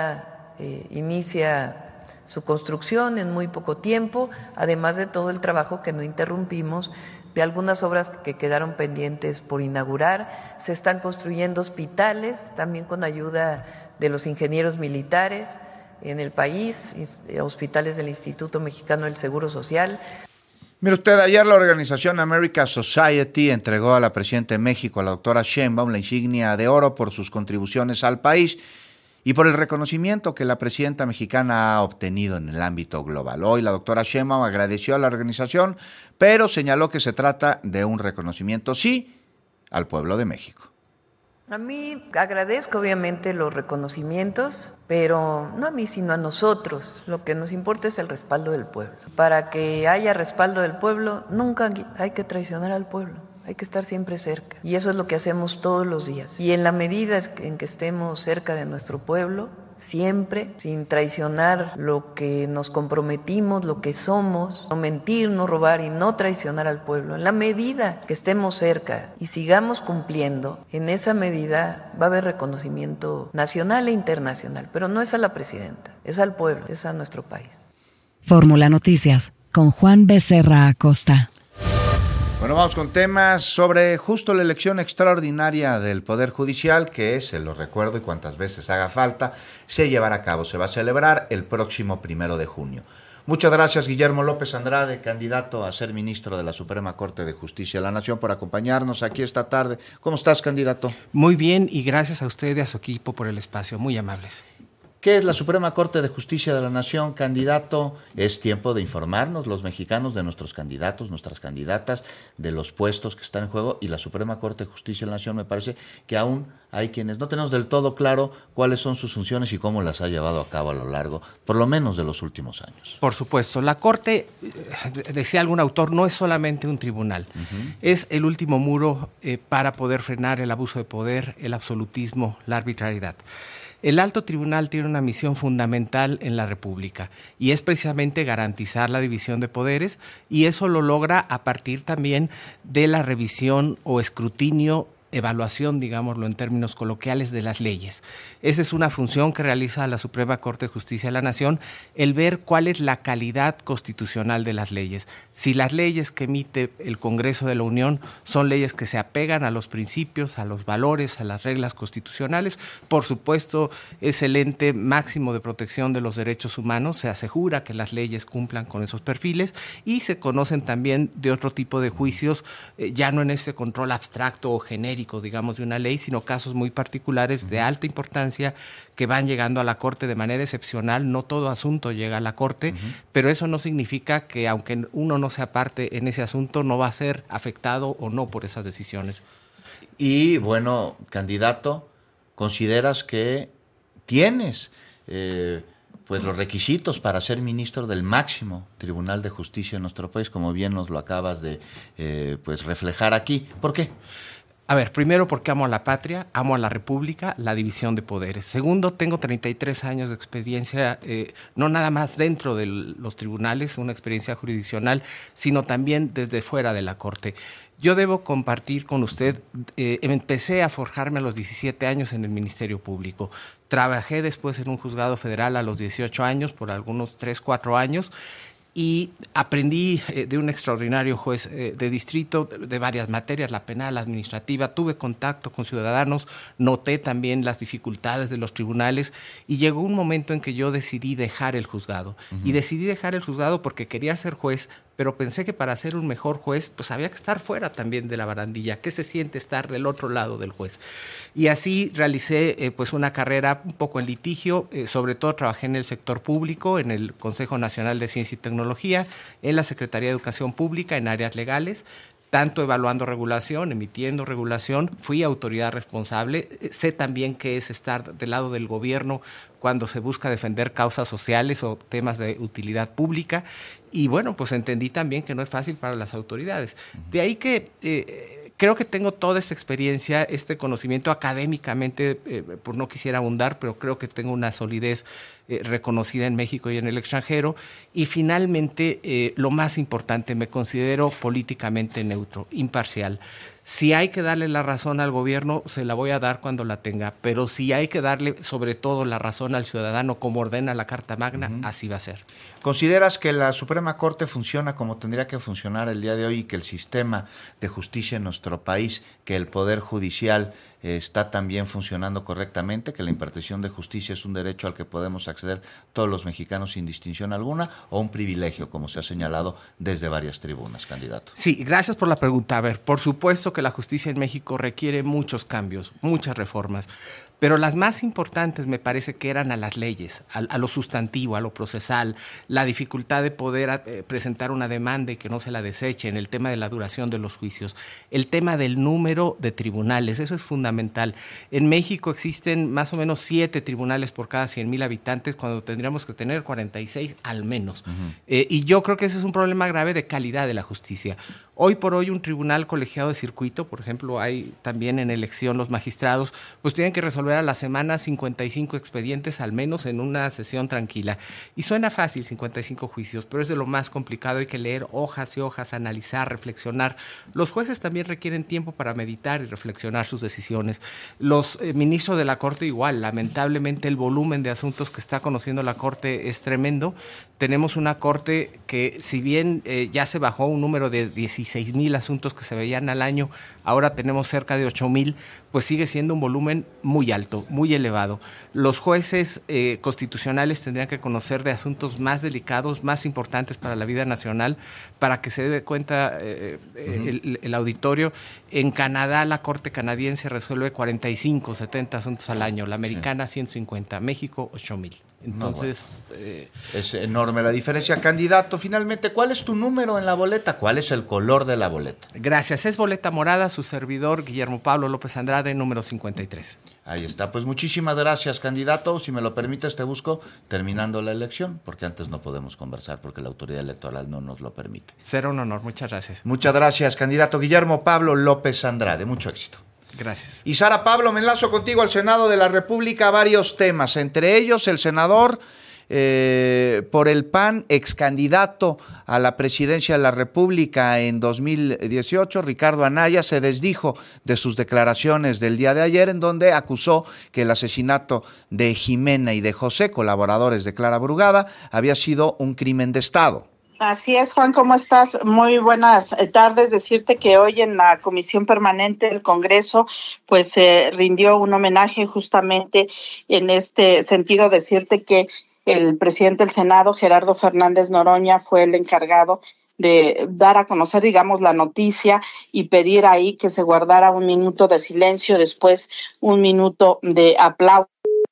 Speaker 8: ya eh, inicia su construcción en muy poco tiempo, además de todo el trabajo que no interrumpimos de algunas obras que quedaron pendientes por inaugurar. Se están construyendo hospitales, también con ayuda de los ingenieros militares en el país, hospitales del Instituto Mexicano del Seguro Social.
Speaker 4: Mire usted, ayer la organización America Society entregó a la presidenta de México, a la doctora Sheinbaum, la insignia de oro por sus contribuciones al país y por el reconocimiento que la presidenta mexicana ha obtenido en el ámbito global. Hoy la doctora Sheinbaum agradeció a la organización, pero señaló que se trata de un reconocimiento, sí, al pueblo de México.
Speaker 8: A mí agradezco obviamente los reconocimientos, pero no a mí sino a nosotros. Lo que nos importa es el respaldo del pueblo. Para que haya respaldo del pueblo, nunca hay que traicionar al pueblo. Hay que estar siempre cerca. Y eso es lo que hacemos todos los días. Y en la medida en que estemos cerca de nuestro pueblo, siempre, sin traicionar lo que nos comprometimos, lo que somos, no mentir, no robar y no traicionar al pueblo. En la medida que estemos cerca y sigamos cumpliendo, en esa medida va a haber reconocimiento nacional e internacional. Pero no es a la presidenta, es al pueblo, es a nuestro país.
Speaker 3: Fórmula Noticias, con Juan Becerra Acosta.
Speaker 4: Bueno, vamos con temas sobre justo la elección extraordinaria del Poder Judicial, que, se lo recuerdo y cuantas veces haga falta, se llevará a cabo, se va a celebrar el próximo primero de junio. Muchas gracias, Guillermo López Andrade, candidato a ser ministro de la Suprema Corte de Justicia de la Nación, por acompañarnos aquí esta tarde. ¿Cómo estás, candidato?
Speaker 19: Muy bien, y gracias a usted y a su equipo por el espacio, muy amables.
Speaker 4: ¿Qué es la Suprema Corte de Justicia de la Nación, candidato? Es tiempo de informarnos los mexicanos de nuestros candidatos, nuestras candidatas, de los puestos que están en juego, y la Suprema Corte de Justicia de la Nación me parece que aún hay quienes no tenemos del todo claro cuáles son sus funciones y cómo las ha llevado a cabo a lo largo, por lo menos, de los últimos años.
Speaker 19: Por supuesto, la Corte, decía algún autor, no es solamente un tribunal, uh-huh. es el último muro eh, para poder frenar el abuso de poder, el absolutismo, la arbitrariedad. El alto tribunal tiene una misión fundamental en la República y es precisamente garantizar la división de poderes, y eso lo logra a partir también de la revisión o escrutinio, evaluación, digámoslo en términos coloquiales, de las leyes. Esa es una función que realiza la Suprema Corte de Justicia de la Nación, el ver cuál es la calidad constitucional de las leyes. Si las leyes que emite el Congreso de la Unión son leyes que se apegan a los principios, a los valores, a las reglas constitucionales, por supuesto es el ente máximo de protección de los derechos humanos, se asegura que las leyes cumplan con esos perfiles, y se conocen también de otro tipo de juicios, eh, ya no en ese control abstracto o genérico, digamos, de una ley, sino casos muy particulares de alta importancia que van llegando a la Corte de manera excepcional. No todo asunto llega a la Corte, uh-huh. pero eso no significa que, aunque uno no sea parte en ese asunto, no va a ser afectado o no por esas decisiones.
Speaker 4: Y bueno, candidato, ¿consideras que tienes eh, pues los requisitos para ser ministro del máximo Tribunal de Justicia en nuestro país, como bien nos lo acabas de eh, pues reflejar aquí? ¿Por qué?
Speaker 19: A ver, primero porque amo a la patria, amo a la república, la división de poderes. Segundo, tengo treinta y tres años de experiencia, eh, no nada más dentro de los tribunales, una experiencia jurisdiccional, sino también desde fuera de la Corte. Yo debo compartir con usted, eh, empecé a forjarme a los diecisiete años en el Ministerio Público. Trabajé después en un juzgado federal a los dieciocho años, por algunos tres, cuatro años, y aprendí eh, de un extraordinario juez eh, de distrito de, de varias materias, la penal, la administrativa. Tuve contacto con ciudadanos, noté también las dificultades de los tribunales, y llegó un momento en que yo decidí dejar el juzgado. Uh-huh. Y decidí dejar el juzgado porque quería ser juez, pero pensé que para ser un mejor juez, pues había que estar fuera también de la barandilla. ¿Qué se siente estar del otro lado del juez? Y así realicé eh, pues una carrera un poco en litigio, eh, sobre todo trabajé en el sector público, en el Consejo Nacional de Ciencia y Tecnología, en la Secretaría de Educación Pública, en áreas legales, tanto evaluando regulación, emitiendo regulación. Fui autoridad responsable. Sé también qué es estar del lado del gobierno cuando se busca defender causas sociales o temas de utilidad pública. Y bueno, pues entendí también que no es fácil para las autoridades. De ahí que eh, creo que tengo toda esta experiencia, este conocimiento académicamente, eh, pues no quisiera abundar, pero creo que tengo una solidez eh, reconocida en México y en el extranjero. Y finalmente, eh, lo más importante, me considero políticamente neutro, imparcial. Si hay que darle la razón al gobierno, se la voy a dar cuando la tenga, pero si hay que darle sobre todo la razón al ciudadano, como ordena la Carta Magna, uh-huh. así va a ser.
Speaker 4: ¿Consideras que la Suprema Corte funciona como tendría que funcionar el día de hoy, y que el sistema de justicia en nuestro país, que el Poder Judicial eh, está también funcionando correctamente, que la impartición de justicia es un derecho al que podemos acceder todos los mexicanos sin distinción alguna, o un privilegio, como se ha señalado desde varias tribunas, candidato?
Speaker 19: Sí, gracias por la pregunta. A ver, por supuesto que la justicia en México requiere muchos cambios, muchas reformas, pero las más importantes me parece que eran a las leyes, a, a lo sustantivo, a lo procesal, la dificultad de poder eh, presentar una demanda y que no se la desechen, el tema de la duración de los juicios, el tema del número de tribunales, eso es fundamental. En México existen más o menos siete tribunales por cada cien mil habitantes, cuando tendríamos que tener cuarenta y seis al menos. Uh-huh. Eh, y yo creo que ese es un problema grave de calidad de la justicia. Hoy por hoy un tribunal colegiado de circuito, por ejemplo, hay también en elección los magistrados, pues tienen que resolver a la semana cincuenta y cinco expedientes al menos en una sesión tranquila. Y suena fácil, cincuenta y cinco juicios, pero es de lo más complicado. Hay que leer hojas y hojas, analizar, reflexionar. Los jueces también requieren tiempo para meditar y reflexionar sus decisiones. Los eh, ministros de la Corte igual. Lamentablemente el volumen de asuntos que está conociendo la Corte es tremendo. Tenemos una Corte que, si bien eh, ya se bajó un número de dieciséis mil asuntos que se veían al año, ahora tenemos cerca de ocho mil, pues sigue siendo un volumen muy alto, muy elevado. Los jueces eh, constitucionales tendrían que conocer de asuntos más delicados, más importantes para la vida nacional, para que se dé cuenta eh, uh-huh. el, el auditorio. En Canadá, la Corte canadiense resuelve resuelve cuarenta y cinco, setenta asuntos al año, la americana ciento cincuenta, México ocho mil. Entonces...
Speaker 4: No, bueno.
Speaker 19: eh,
Speaker 4: es enorme la diferencia. Candidato, finalmente, ¿cuál es tu número en la boleta? ¿Cuál es el color de la boleta?
Speaker 19: Gracias, es boleta morada, su servidor Guillermo Pablo López Andrade, número cincuenta y tres.
Speaker 4: Ahí está, pues muchísimas gracias, candidato. Si me lo permites, te busco terminando la elección, porque antes no podemos conversar, porque la autoridad electoral no nos lo permite.
Speaker 19: Será un honor, muchas gracias.
Speaker 4: Muchas gracias, candidato Guillermo Pablo López Andrade, mucho éxito.
Speaker 19: Gracias.
Speaker 4: Y Sara Pablo, me enlazo contigo al Senado de la República, varios temas, entre ellos el senador eh, por el P A N, ex candidato a la presidencia de la República en dos mil dieciocho, Ricardo Anaya, se desdijo de sus declaraciones del día de ayer, en donde acusó que el asesinato de Jimena y de José, colaboradores de Clara Brugada, había sido un crimen de Estado.
Speaker 20: Así es, Juan, ¿cómo estás? Muy buenas tardes. Decirte que hoy en la Comisión Permanente del Congreso pues se eh, rindió un homenaje justamente en este sentido, decirte que el presidente del Senado, Gerardo Fernández Noroña, fue el encargado de dar a conocer, digamos, la noticia y pedir ahí que se guardara un minuto de silencio, después un minuto de aplauso.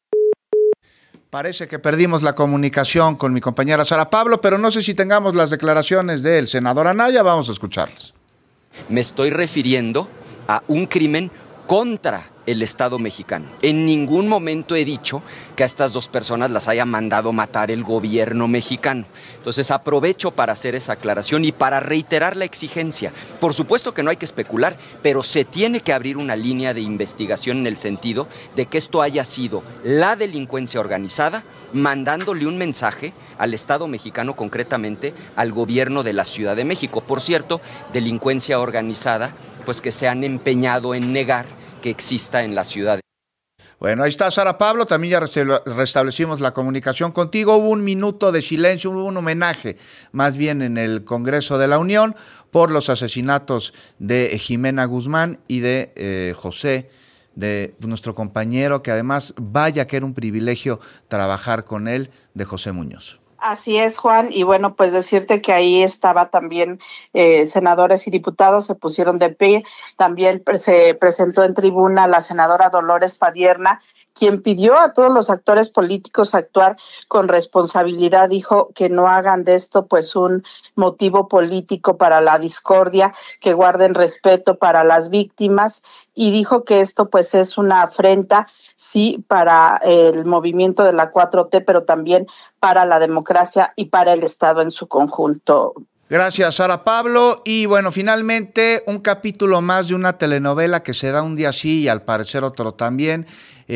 Speaker 4: Parece que perdimos la comunicación con mi compañera Sara Pablo, pero no sé si tengamos las declaraciones del senador Anaya, vamos a escucharlas.
Speaker 21: Me estoy refiriendo a un crimen contra el Estado mexicano. En ningún momento he dicho que a estas dos personas las haya mandado matar el gobierno mexicano. Entonces aprovecho para hacer esa aclaración y para reiterar la exigencia. Por supuesto que no hay que especular, pero se tiene que abrir una línea de investigación en el sentido de que esto haya sido la delincuencia organizada mandándole un mensaje al Estado mexicano, concretamente al gobierno de la Ciudad de México. Por cierto, delincuencia organizada, pues que se han empeñado en negar que exista en la ciudad.
Speaker 4: Bueno, ahí está Sara Pablo, también ya restablecimos la comunicación contigo, hubo un minuto de silencio, hubo un homenaje más bien en el Congreso de la Unión por los asesinatos de Jimena Guzmán y de eh, José, de nuestro compañero, que además vaya que era un privilegio trabajar con él, de José Muñoz.
Speaker 20: Así es, Juan, y bueno, pues decirte que ahí estaba también eh, senadores y diputados, se pusieron de pie, también se presentó en tribuna la senadora Dolores Padierna, quien pidió a todos los actores políticos actuar con responsabilidad, dijo que no hagan de esto pues un motivo político para la discordia, que guarden respeto para las víctimas, y dijo que esto pues es una afrenta, sí, para el movimiento de la cuatro T, pero también para la democracia y para el Estado en su conjunto.
Speaker 4: Gracias, Sara Pablo. Y bueno, finalmente un capítulo más de una telenovela que se da un día sí y al parecer otro también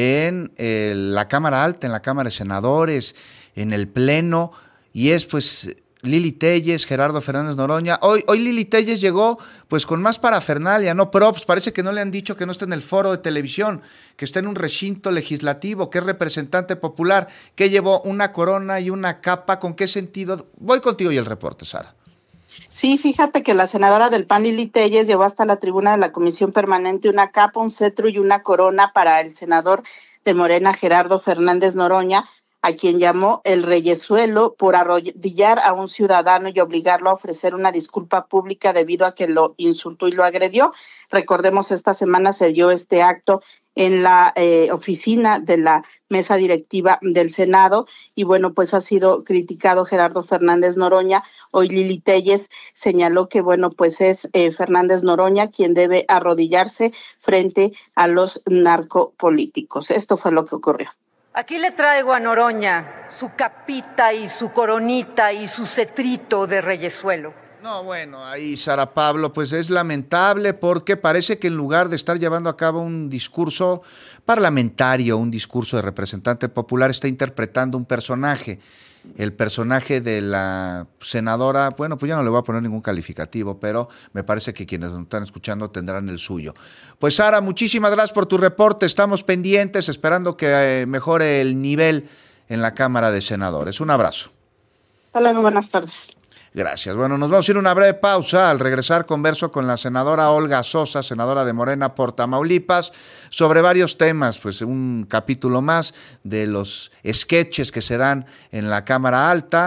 Speaker 4: en eh, la Cámara Alta, en la Cámara de Senadores, en el Pleno, y es pues Lili Téllez, Gerardo Fernández Noroña. Hoy, hoy Lili Téllez llegó pues con más parafernalia, no props, parece que no le han dicho que no está en el foro de televisión, que está en un recinto legislativo, que es representante popular, que llevó una corona y una capa. ¿Con qué sentido? Voy contigo y el reporte, Sara.
Speaker 20: Sí, fíjate que la senadora del P A N, Lili Téllez, llevó hasta la tribuna de la Comisión Permanente una capa, un cetro y una corona para el senador de Morena, Gerardo Fernández Noroña, a quien llamó el reyesuelo por arrodillar a un ciudadano y obligarlo a ofrecer una disculpa pública debido a que lo insultó y lo agredió. Recordemos, esta semana se dio este acto en la eh, oficina de la mesa directiva del Senado, y bueno, pues ha sido criticado Gerardo Fernández Noroña. Hoy Lili Téllez señaló que bueno, pues es eh, Fernández Noroña quien debe arrodillarse frente a los narcopolíticos. Esto fue lo que ocurrió.
Speaker 22: Aquí le traigo a Noroña su capita y su coronita y su cetrito de reyesuelo.
Speaker 4: No, bueno, ahí Sara Pablo, pues es lamentable porque parece que en lugar de estar llevando a cabo un discurso parlamentario, un discurso de representante popular, está interpretando un personaje. El personaje de la senadora, bueno, pues ya no le voy a poner ningún calificativo, pero me parece que quienes nos están escuchando tendrán el suyo. Pues Sara, muchísimas gracias por tu reporte, estamos pendientes, esperando que eh, mejore el nivel en la Cámara de Senadores. Un abrazo.
Speaker 20: Hasta luego, buenas tardes.
Speaker 4: Gracias. Bueno, nos vamos a ir a una breve pausa. Al regresar converso con la senadora Olga Sosa, senadora de Morena por Tamaulipas, sobre varios temas, pues un capítulo más de los sketches que se dan en la Cámara Alta,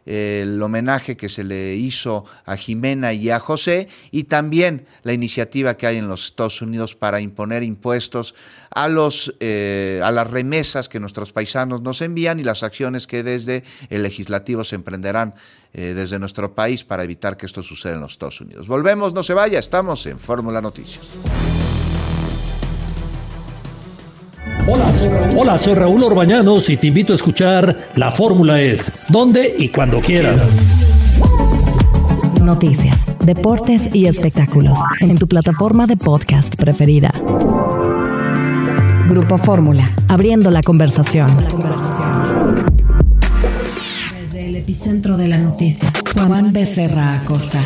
Speaker 4: eh, el homenaje que se le hizo a Jimena y a José, y también la iniciativa que hay en los Estados Unidos para imponer impuestos a, los, eh, a las remesas que nuestros paisanos nos envían y las acciones que desde el legislativo se emprenderán eh, desde nuestro país para evitar que esto suceda en los Estados Unidos. Volvemos, no se vaya, estamos en Fórmula Noticias.
Speaker 1: Hola soy, Raúl. Hola, soy Raúl Orbañanos y te invito a escuchar La Fórmula Es, donde y cuando quieras.
Speaker 3: Noticias, deportes y espectáculos en tu plataforma de podcast preferida. Grupo Fórmula, abriendo la conversación. Desde el epicentro de la noticia, Juan Becerra Acosta.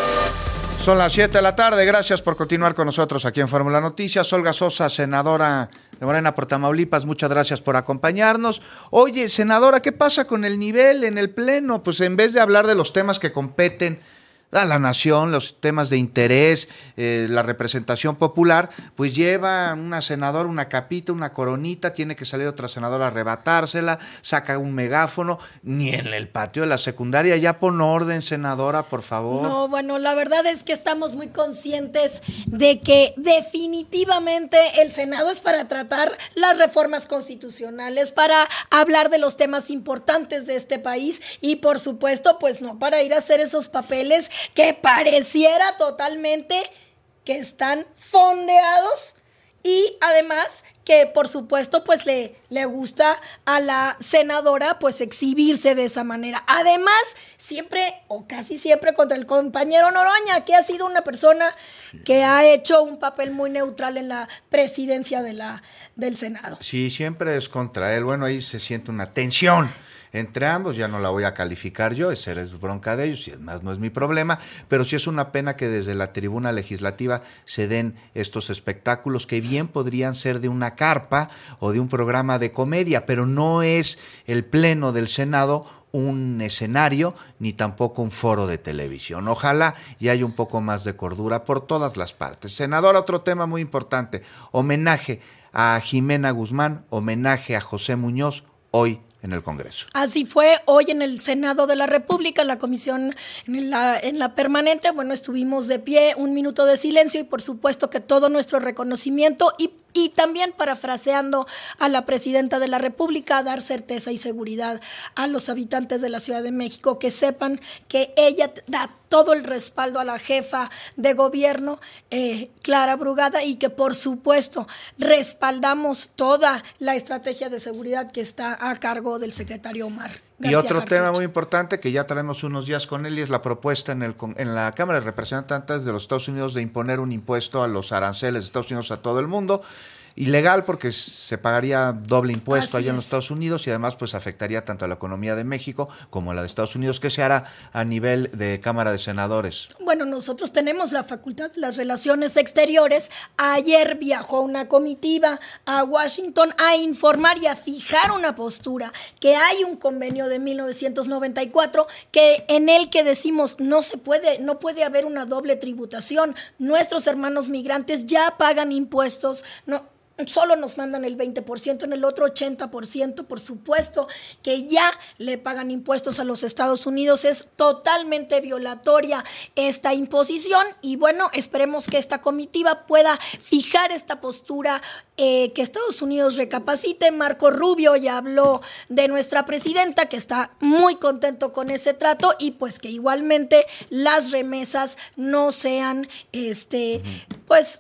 Speaker 4: Son las siete de la tarde, gracias por continuar con nosotros aquí en Fórmula Noticias. Olga Sosa, senadora de Morena por Tamaulipas, muchas gracias por acompañarnos. Oye, senadora, ¿qué pasa con el nivel en el Pleno? Pues en vez de hablar de los temas que competen a la nación, los temas de interés, eh, la representación popular, pues lleva una senadora una capita, una coronita, tiene que salir otra senadora a arrebatársela, saca un megáfono, ni en el patio de la secundaria. Ya pon orden, senadora, por favor.
Speaker 2: No, bueno, la verdad es que estamos muy conscientes de que definitivamente el Senado es para tratar las reformas constitucionales, para hablar de los temas importantes de este país y, por supuesto, pues no para ir a hacer esos papeles que pareciera totalmente que están fondeados y además que por supuesto pues le, le gusta a la senadora pues exhibirse de esa manera. Además, siempre o casi siempre contra el compañero Noroña, que ha sido una persona que ha hecho un papel muy neutral en la presidencia de la, del Senado.
Speaker 4: Sí, siempre es contra él. Bueno, ahí se siente una tensión entre ambos, ya no la voy a calificar yo, esa es bronca de ellos, y además no es mi problema, pero sí es una pena que desde la tribuna legislativa se den estos espectáculos que bien podrían ser de una carpa o de un programa de comedia, pero no es el Pleno del Senado un escenario ni tampoco un foro de televisión. Ojalá y haya un poco más de cordura por todas las partes. Senadora, otro tema muy importante, homenaje a Jimena Guzmán, homenaje a José Muñoz, hoy en el Congreso.
Speaker 2: Así fue hoy en el Senado de la República, en la comisión, en la, en la permanente, bueno, estuvimos de pie, un minuto de silencio y por supuesto que todo nuestro reconocimiento y Y también parafraseando a la presidenta de la República, dar certeza y seguridad a los habitantes de la Ciudad de México, que sepan que ella da todo el respaldo a la jefa de gobierno, eh, Clara Brugada, y que por supuesto respaldamos toda la estrategia de seguridad que está a cargo del secretario Omar García
Speaker 4: Y otro
Speaker 2: Harfuch.
Speaker 4: tema muy importante que ya traemos unos días con él y es la propuesta en, el, en la Cámara de Representantes de los Estados Unidos de imponer un impuesto a los aranceles de Estados Unidos a todo el mundo. Ilegal porque se pagaría doble impuesto
Speaker 2: Así
Speaker 4: allá en
Speaker 2: es.
Speaker 4: los Estados Unidos y además pues afectaría tanto a la economía de México como a la de Estados Unidos, que se hará a nivel de Cámara de Senadores.
Speaker 2: Bueno, nosotros tenemos la facultad de las relaciones exteriores. Ayer viajó una comitiva a Washington a informar y a fijar una postura, que hay un convenio de mil novecientos noventa y cuatro que en el que decimos no se puede, no puede haber una doble tributación. Nuestros hermanos migrantes ya pagan impuestos, no solo nos mandan el veinte por ciento, en el otro ochenta por ciento, por supuesto, que ya le pagan impuestos a los Estados Unidos. Es totalmente violatoria esta imposición y bueno, esperemos que esta comitiva pueda fijar esta postura, eh, que Estados Unidos recapacite. Marco Rubio ya habló de nuestra presidenta, que está muy contento con ese trato y pues que igualmente las remesas no sean, este, pues,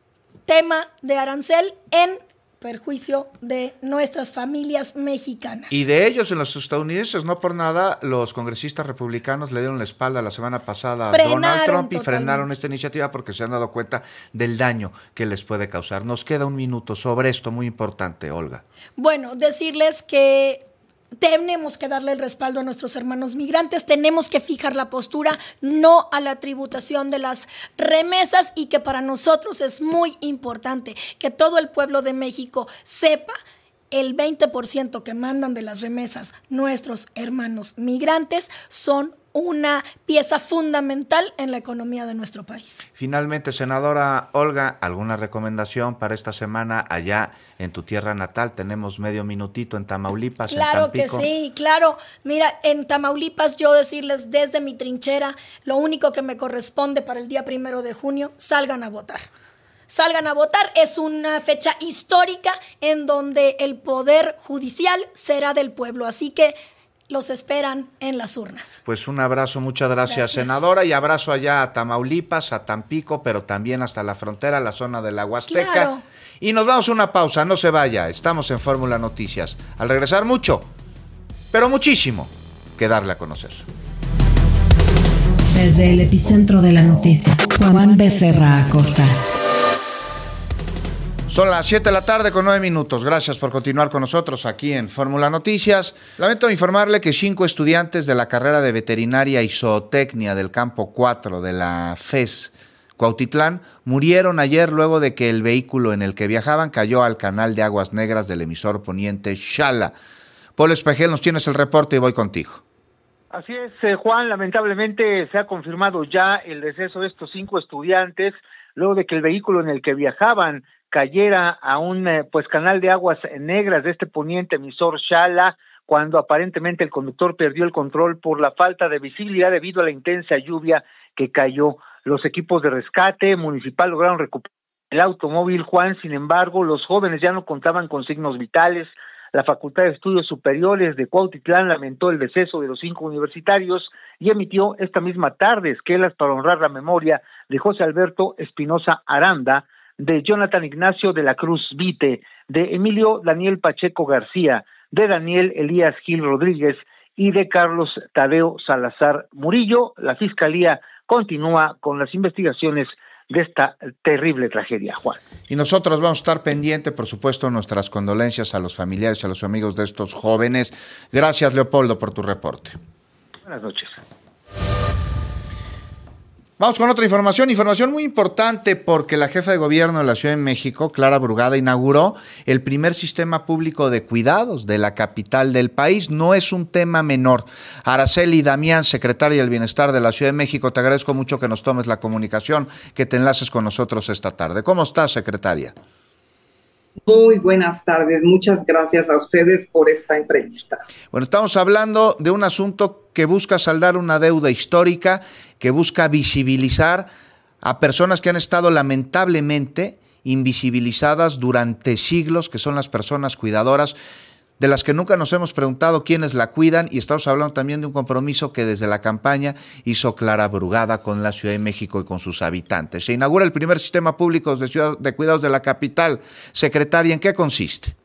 Speaker 2: tema de arancel en perjuicio de nuestras familias mexicanas.
Speaker 4: Y de ellos, en los estadounidenses, no por nada, los congresistas republicanos le dieron la espalda la semana pasada
Speaker 2: Frenaron
Speaker 4: a Donald Trump y
Speaker 2: totalmente.
Speaker 4: frenaron esta iniciativa porque se han dado cuenta del daño que les puede causar. Nos queda un minuto sobre esto, muy importante, Olga.
Speaker 2: Bueno, decirles que tenemos que darle el respaldo a nuestros hermanos migrantes, tenemos que fijar la postura no a la tributación de las remesas y que para nosotros es muy importante que todo el pueblo de México sepa el veinte por ciento que mandan de las remesas nuestros hermanos migrantes son una pieza fundamental en la economía de nuestro país.
Speaker 4: Finalmente, senadora Olga, ¿alguna recomendación para esta semana allá en tu tierra natal? Tenemos medio minutito en Tamaulipas,
Speaker 2: Claro
Speaker 4: en Tampico.
Speaker 2: que sí, claro. Mira, en Tamaulipas yo decirles desde mi trinchera, lo único que me corresponde para el día primero de junio, salgan a votar. Salgan a votar, es una fecha histórica en donde el poder judicial será del pueblo, así que los esperan en las urnas.
Speaker 4: Pues un abrazo, muchas gracias,
Speaker 2: Gracias.
Speaker 4: senadora, y abrazo allá a Tamaulipas, a Tampico, pero también hasta la frontera, la zona de la Huasteca.
Speaker 2: Claro.
Speaker 4: Y nos vamos a una pausa, no se vaya, estamos en Fórmula Noticias. Al regresar mucho, pero muchísimo, que darle a conocer.
Speaker 3: Desde el epicentro de la noticia, Juan Becerra Acosta.
Speaker 4: Son las siete de la tarde con nueve minutos. Gracias por continuar con nosotros aquí en Fórmula Noticias. Lamento informarle que cinco estudiantes de la carrera de veterinaria y zootecnia del campo cuatro de la F E S Cuautitlán murieron ayer luego de que el vehículo en el que viajaban cayó al canal de aguas negras del emisor poniente Xala. Polo Espejel, nos tienes el reporte y voy contigo.
Speaker 5: Así es, eh, Juan, lamentablemente se ha confirmado ya el deceso de estos cinco estudiantes luego de que el vehículo en el que viajaban cayera a un eh, pues canal de aguas negras de este poniente emisor Xala, cuando aparentemente el conductor perdió el control por la falta de visibilidad debido a la intensa lluvia que cayó. Los equipos de rescate municipal lograron recuperar el automóvil, Juan. Sin embargo, los jóvenes ya no contaban con signos vitales. La Facultad de Estudios Superiores de Cuautitlán lamentó el deceso de los cinco universitarios y emitió esta misma tarde esquelas para honrar la memoria de José Alberto Espinosa Aranda, de Jonathan Ignacio de la Cruz Vite, de Emilio Daniel Pacheco García, de Daniel Elías Gil Rodríguez y de Carlos Tadeo Salazar Murillo. La Fiscalía continúa con las investigaciones de esta terrible tragedia, Juan.
Speaker 4: Y nosotros vamos a estar pendientes, por supuesto, nuestras condolencias a los familiares y a los amigos de estos jóvenes. Gracias, Leopoldo, por tu reporte.
Speaker 5: Buenas noches.
Speaker 4: Vamos con otra información, información muy importante porque la jefa de gobierno de la Ciudad de México, Clara Brugada, inauguró el primer sistema público de cuidados de la capital del país. No es un tema menor. Araceli Damián, secretaria del Bienestar de la Ciudad de México, te agradezco mucho que nos tomes la comunicación, que te enlaces con nosotros esta tarde. ¿Cómo estás, secretaria?
Speaker 9: Muy buenas tardes, muchas gracias a ustedes por esta entrevista.
Speaker 4: Bueno, estamos hablando de un asunto que busca saldar una deuda histórica, que busca visibilizar a personas que han estado lamentablemente invisibilizadas durante siglos, que son las personas cuidadoras, de las que nunca nos hemos preguntado quiénes la cuidan, y estamos hablando también de un compromiso que desde la campaña hizo Clara Brugada con la Ciudad de México y con sus habitantes. Se inaugura el primer sistema público de, ciudad, de cuidados de la capital. Secretaria, ¿en qué consiste?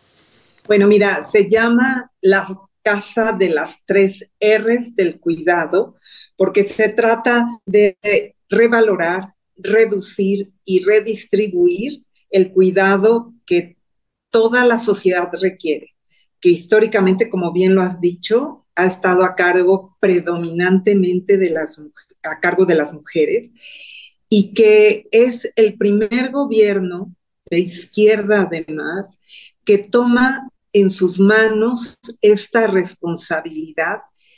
Speaker 9: Bueno, mira, se llama la Casa de las Tres R's del Cuidado, porque se trata de revalorar, reducir y redistribuir el cuidado que toda la sociedad requiere, que históricamente, como bien lo has dicho, ha estado a cargo predominantemente de las, a cargo de las mujeres, y que es el primer gobierno de izquierda, además, que toma en sus manos esta responsabilidad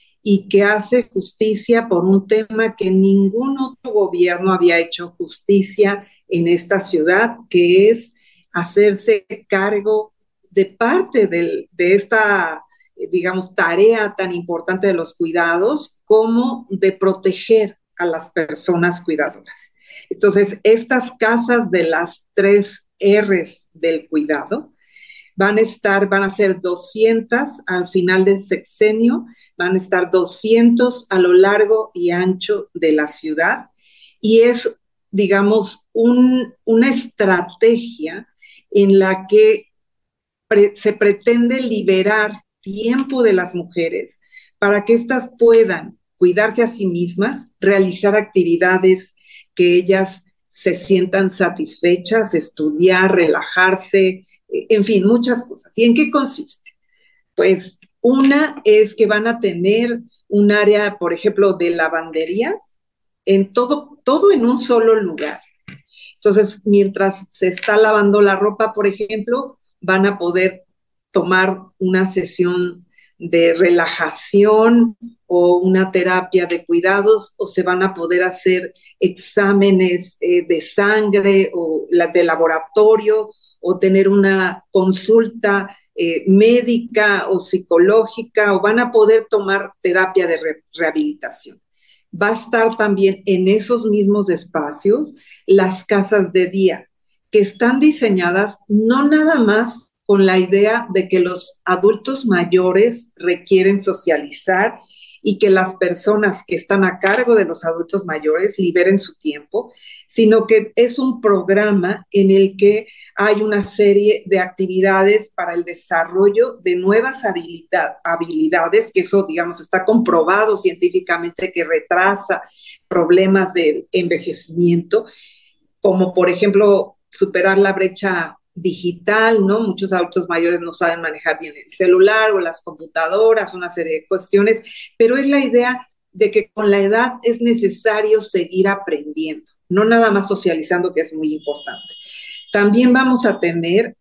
Speaker 9: y que hace justicia por un tema que ningún otro gobierno había hecho justicia en esta ciudad, que es hacerse cargo de parte del, de esta, digamos, tarea tan importante de los cuidados, como de proteger a las personas cuidadoras. Entonces, estas casas de las tres R's del cuidado van a estar, van a ser doscientas al final del sexenio, van a estar doscientos a lo largo y ancho de la ciudad, y es, digamos, un, una estrategia en la que pre- se pretende liberar tiempo de las mujeres para que éstas puedan cuidarse a sí mismas, realizar actividades que ellas se sientan satisfechas, estudiar, relajarse, en fin, muchas cosas. ¿Y en qué consiste? Pues una es que van a tener un área, por ejemplo, de lavanderías, en todo, todo en un solo lugar. Entonces, mientras se está lavando la ropa, por ejemplo, van a poder tomar una sesión de relajación o una terapia de cuidados, o se van a poder hacer exámenes eh, de sangre o la de laboratorio, o tener una consulta eh, médica o psicológica, o van a poder tomar terapia de re- rehabilitación. Va a estar también en esos mismos espacios las casas de día, que están diseñadas no nada más con la idea de que los adultos mayores requieren socializar y que las personas que están a cargo de los adultos mayores liberen su tiempo, sino que es un programa en el que hay una serie de actividades para el desarrollo de nuevas habilidad, habilidades, que eso, digamos, está comprobado científicamente que retrasa problemas de envejecimiento, como por ejemplo superar la brecha digital, ¿no? Muchos adultos mayores no saben manejar bien el celular o las computadoras, una serie de cuestiones, pero es la idea de que con la edad es necesario seguir aprendiendo, no nada más socializando, que es muy importante. También vamos a tener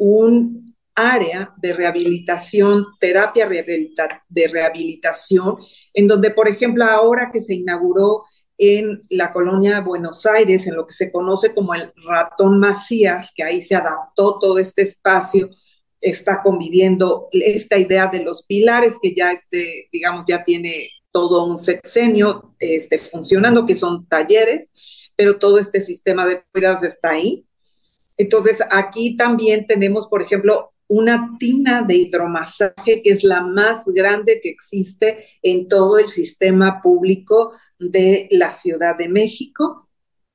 Speaker 9: un área de rehabilitación, terapia rehabilita- de rehabilitación, en donde, por ejemplo, ahora que se inauguró en la colonia Buenos Aires, en lo que se conoce como el Ratón Macías, que ahí se adaptó todo este espacio, está conviviendo esta idea de los pilares, que ya, este, digamos, ya tiene todo un sexenio este, funcionando, que son talleres, pero todo este sistema de cuidados está ahí. Entonces, aquí también tenemos, por ejemplo, una tina de hidromasaje que es la más grande que existe en todo el sistema público de la Ciudad de México.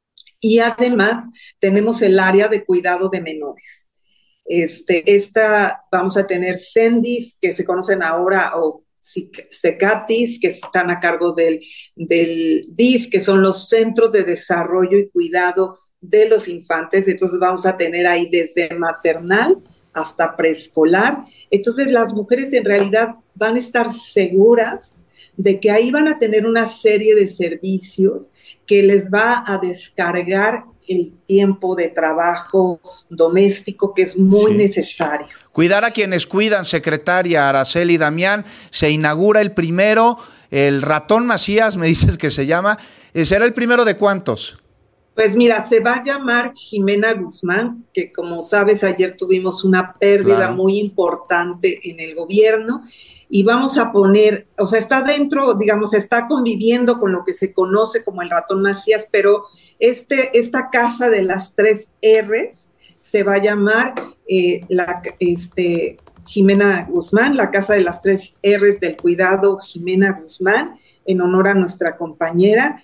Speaker 9: Y además tenemos el área de cuidado de menores. Este, esta, vamos a tener CENDIS, que se conocen ahora, o CECATIS, que están a cargo del, del D I F, que son los Centros de Desarrollo y Cuidado de los Infantes. Entonces vamos a tener ahí desde maternal hasta preescolar. Entonces las mujeres en realidad van a estar seguras de que ahí van a tener una serie de servicios que les va a descargar el tiempo de trabajo doméstico, que es muy sí. necesario.
Speaker 4: Cuidar a quienes cuidan, secretaria Araceli Damián. Se inaugura el primero, el Ratón Macías, me dices que se llama. ¿Será el primero de cuántos?
Speaker 9: Pues mira, se va a llamar Jimena Guzmán, que como sabes, ayer tuvimos una pérdida claro. muy importante en el gobierno, y vamos a poner, o sea, está dentro, digamos, está conviviendo con lo que se conoce como el Ratón Macías, pero este, esta casa de las tres R's se va a llamar eh, la, este, Jimena Guzmán, la casa de las tres R's del cuidado Jimena Guzmán, en honor a nuestra compañera,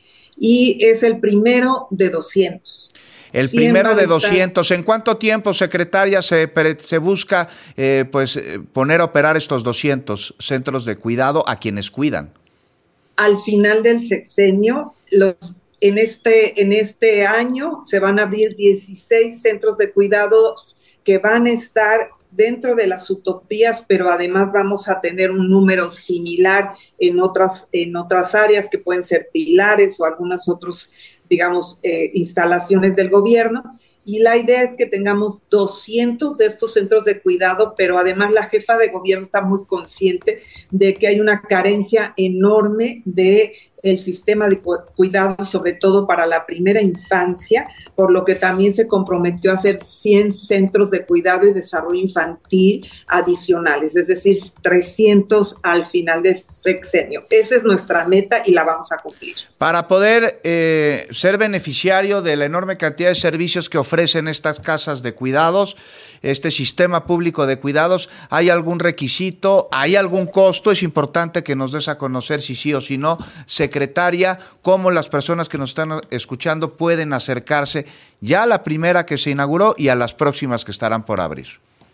Speaker 9: y es el primero de doscientos.
Speaker 4: El primero de doscientos. ¿En cuánto tiempo, secretaria, se, se busca eh, pues, poner a operar estos doscientos centros de cuidado a quienes cuidan?
Speaker 9: Al final del sexenio, los, en, este, en este año se van a abrir dieciséis centros de cuidados que van a estar dentro de las utopías, pero además vamos a tener un número similar en otras, en otras áreas que pueden ser pilares o algunas otras, digamos, eh, instalaciones del gobierno. Y la idea es que tengamos doscientos de estos centros de cuidado, pero además la jefa de gobierno está muy consciente de que hay una carencia enorme de el sistema de cuidado, sobre todo para la primera infancia, por lo que también se comprometió a hacer cien centros de cuidado y desarrollo infantil adicionales, es decir, trescientos al final del sexenio. Esa es nuestra meta y la vamos a cumplir.
Speaker 4: Para poder eh, ser beneficiario de la enorme cantidad de servicios que ofrecen estas casas de cuidados, este sistema público de cuidados, ¿hay algún requisito? ¿Hay algún costo? Es importante que nos des a conocer si sí o si no, secretaria, cómo las personas que nos están escuchando pueden acercarse ya a la primera que se inauguró y a las próximas que estarán por abrir.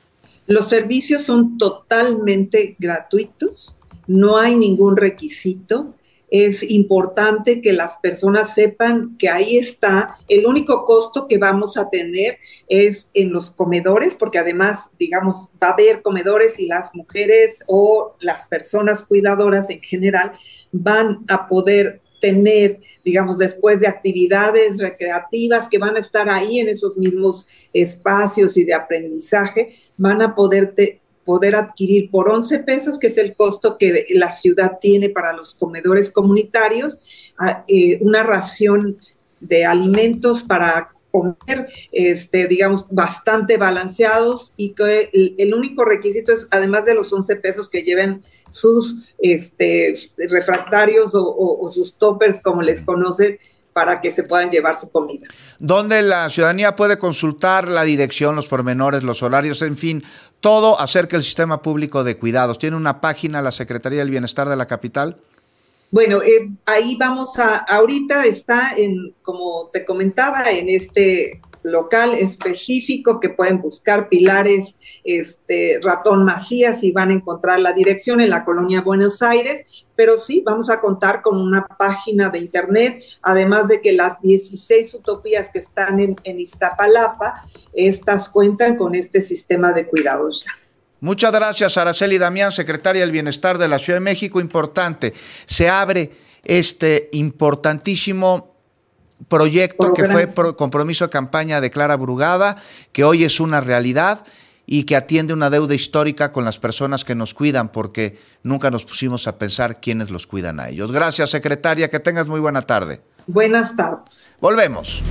Speaker 9: Los servicios son totalmente gratuitos, no hay ningún requisito. Es importante que las personas sepan que ahí está. El único costo que vamos a tener es en los comedores, porque además, digamos, va a haber comedores y las mujeres o las personas cuidadoras en general van a poder tener, digamos, después de actividades recreativas que van a estar ahí en esos mismos espacios y de aprendizaje, van a poder te, poder adquirir por once pesos, que es el costo que la ciudad tiene para los comedores comunitarios, eh, una ración de alimentos para comer, este, digamos, bastante balanceados, y que el, el único requisito es, además de los once pesos, que lleven sus este, refractarios o, o, o sus toppers, como les conocen, para que se puedan llevar su comida.
Speaker 4: Donde la ciudadanía puede consultar la dirección, los pormenores, los horarios, en fin, todo acerca del sistema público de cuidados. ¿Tiene una página la Secretaría del Bienestar de la capital?
Speaker 9: Bueno, eh, ahí vamos a, ahorita está en, como te comentaba, en este local específico que pueden buscar Pilares, este, Ratón Macías, y van a encontrar la dirección en la colonia Buenos Aires, pero sí, vamos a contar con una página de internet, además de que las dieciséis utopías que están en, en Iztapalapa, estas cuentan con este sistema de cuidados ya.
Speaker 4: Muchas gracias, Araceli Damián, secretaria del Bienestar de la Ciudad de México. Importante, se abre este importantísimo proyecto Programa. que fue pro, compromiso de campaña de Clara Brugada, que hoy es una realidad y que atiende una deuda histórica con las personas que nos cuidan, porque nunca nos pusimos a pensar quiénes los cuidan a ellos. Gracias, secretaria, que tengas muy buena tarde.
Speaker 9: Buenas tardes.
Speaker 4: Volvemos.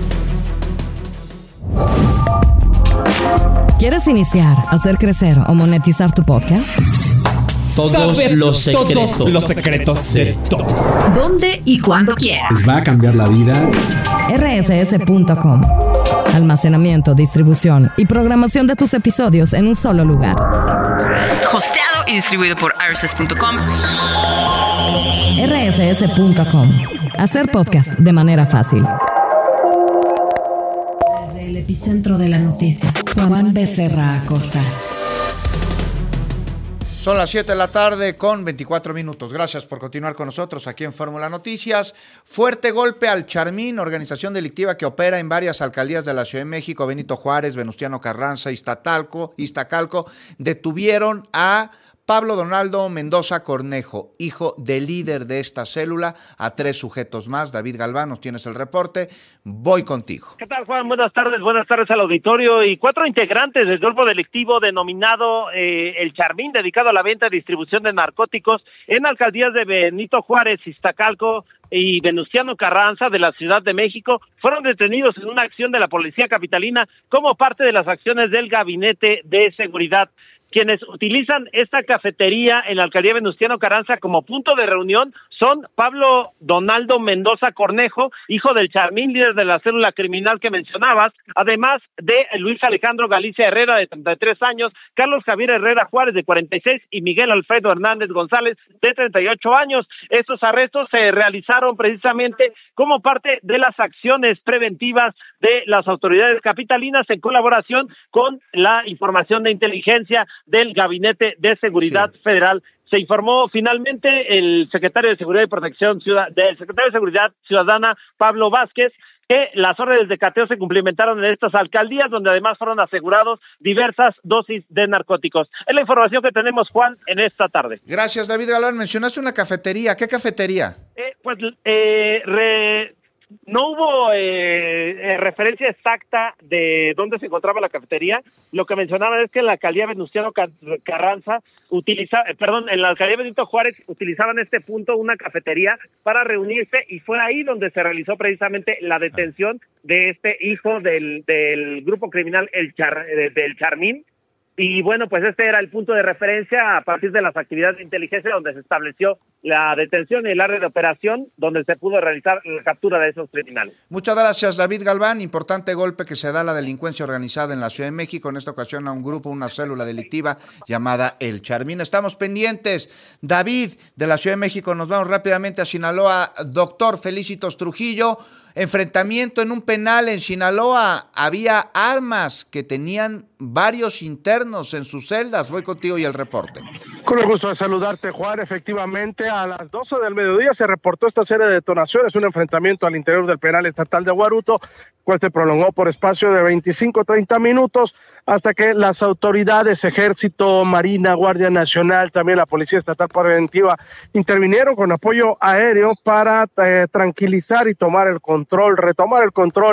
Speaker 3: ¿Quieres iniciar, hacer crecer o monetizar tu podcast?
Speaker 7: Todos
Speaker 10: Saber
Speaker 7: los secretos.
Speaker 10: Todos los secretos
Speaker 7: Sí.
Speaker 10: de todos.
Speaker 23: ¿Dónde y cuándo quieras?
Speaker 7: Les va a cambiar la vida.
Speaker 3: R S S punto com. Almacenamiento, distribución y programación de tus episodios en un solo lugar.
Speaker 23: Hosteado y distribuido por R S S punto com.
Speaker 3: R S S punto com. Hacer podcast de manera fácil. Desde el epicentro de la noticia, Juan Becerra Acosta.
Speaker 4: Son las siete de la tarde con veinticuatro minutos. Gracias por continuar con nosotros aquí en Fórmula Noticias. Fuerte golpe al Charmín, organización delictiva que opera en varias alcaldías de la Ciudad de México. Benito Juárez, Venustiano Carranza, Iztacalco, Iztacalco, detuvieron a Pablo Donaldo Mendoza Cornejo, hijo del líder de esta célula, a tres sujetos más. David Galván, nos tienes el reporte. Voy contigo.
Speaker 24: ¿Qué tal, Juan? Buenas tardes, buenas tardes al auditorio. Y cuatro integrantes del grupo delictivo denominado eh, El Charmín, dedicado a la venta y distribución de narcóticos en alcaldías de Benito Juárez, Iztacalco y Venustiano Carranza de la Ciudad de México, fueron detenidos en una acción de la Policía Capitalina como parte de las acciones del Gabinete de Seguridad. Quienes utilizan esta cafetería en la alcaldía Venustiano Carranza como punto de reunión son Pablo Donaldo Mendoza Cornejo, hijo del Charmín, líder de la célula criminal que mencionabas, además de Luis Alejandro Galicia Herrera, de treinta y tres años, Carlos Javier Herrera Juárez, de cuarenta y seis, y Miguel Alfredo Hernández González, de treinta y ocho años. Estos arrestos se realizaron precisamente como parte de las acciones preventivas de las autoridades capitalinas en colaboración con la información de inteligencia del Gabinete de Seguridad sí. Federal. Se informó finalmente el secretario de Seguridad y Protección Ciudad, del secretario de Seguridad Ciudadana, Pablo Vázquez, que las órdenes de cateo se cumplimentaron en estas alcaldías, donde además fueron asegurados diversas dosis de narcóticos. Es la información que tenemos, Juan, en esta tarde.
Speaker 4: Gracias, David Galván. Mencionaste una cafetería. ¿Qué cafetería?
Speaker 24: Eh, pues eh, re... No hubo eh, eh, referencia exacta de dónde se encontraba la cafetería. Lo que mencionaban es que en la alcaldía Venustiano Carranza utiliza, eh, perdón, en la alcaldía Benito Juárez utilizaban este punto, una cafetería, para reunirse, y fue ahí donde se realizó precisamente la detención de este hijo del, del grupo criminal el Char, de, del Charmín. Y bueno, pues este era el punto de referencia a partir de las actividades de inteligencia donde se estableció la detención y el área de operación donde se pudo realizar la captura de esos criminales.
Speaker 4: Muchas gracias, David Galván. Importante golpe que se da a la delincuencia organizada en la Ciudad de México, en esta ocasión a un grupo, una célula delictiva llamada El Charmín. Estamos pendientes. David, de la Ciudad de México, nos vamos rápidamente a Sinaloa. Doctor Felicitos Trujillo. Enfrentamiento en un penal en Sinaloa. Había armas que tenían varios internos en sus celdas. Voy contigo y el reporte.
Speaker 25: Con el gusto de saludarte, Juan. Efectivamente, a las doce del mediodía se reportó esta serie de detonaciones, un enfrentamiento al interior del penal estatal de Guaruto, cual se prolongó por espacio de veinticinco a treinta minutos, hasta que las autoridades, Ejército, Marina, Guardia Nacional, también la Policía Estatal Preventiva, intervinieron con apoyo aéreo para eh, tranquilizar y tomar el control, retomar el control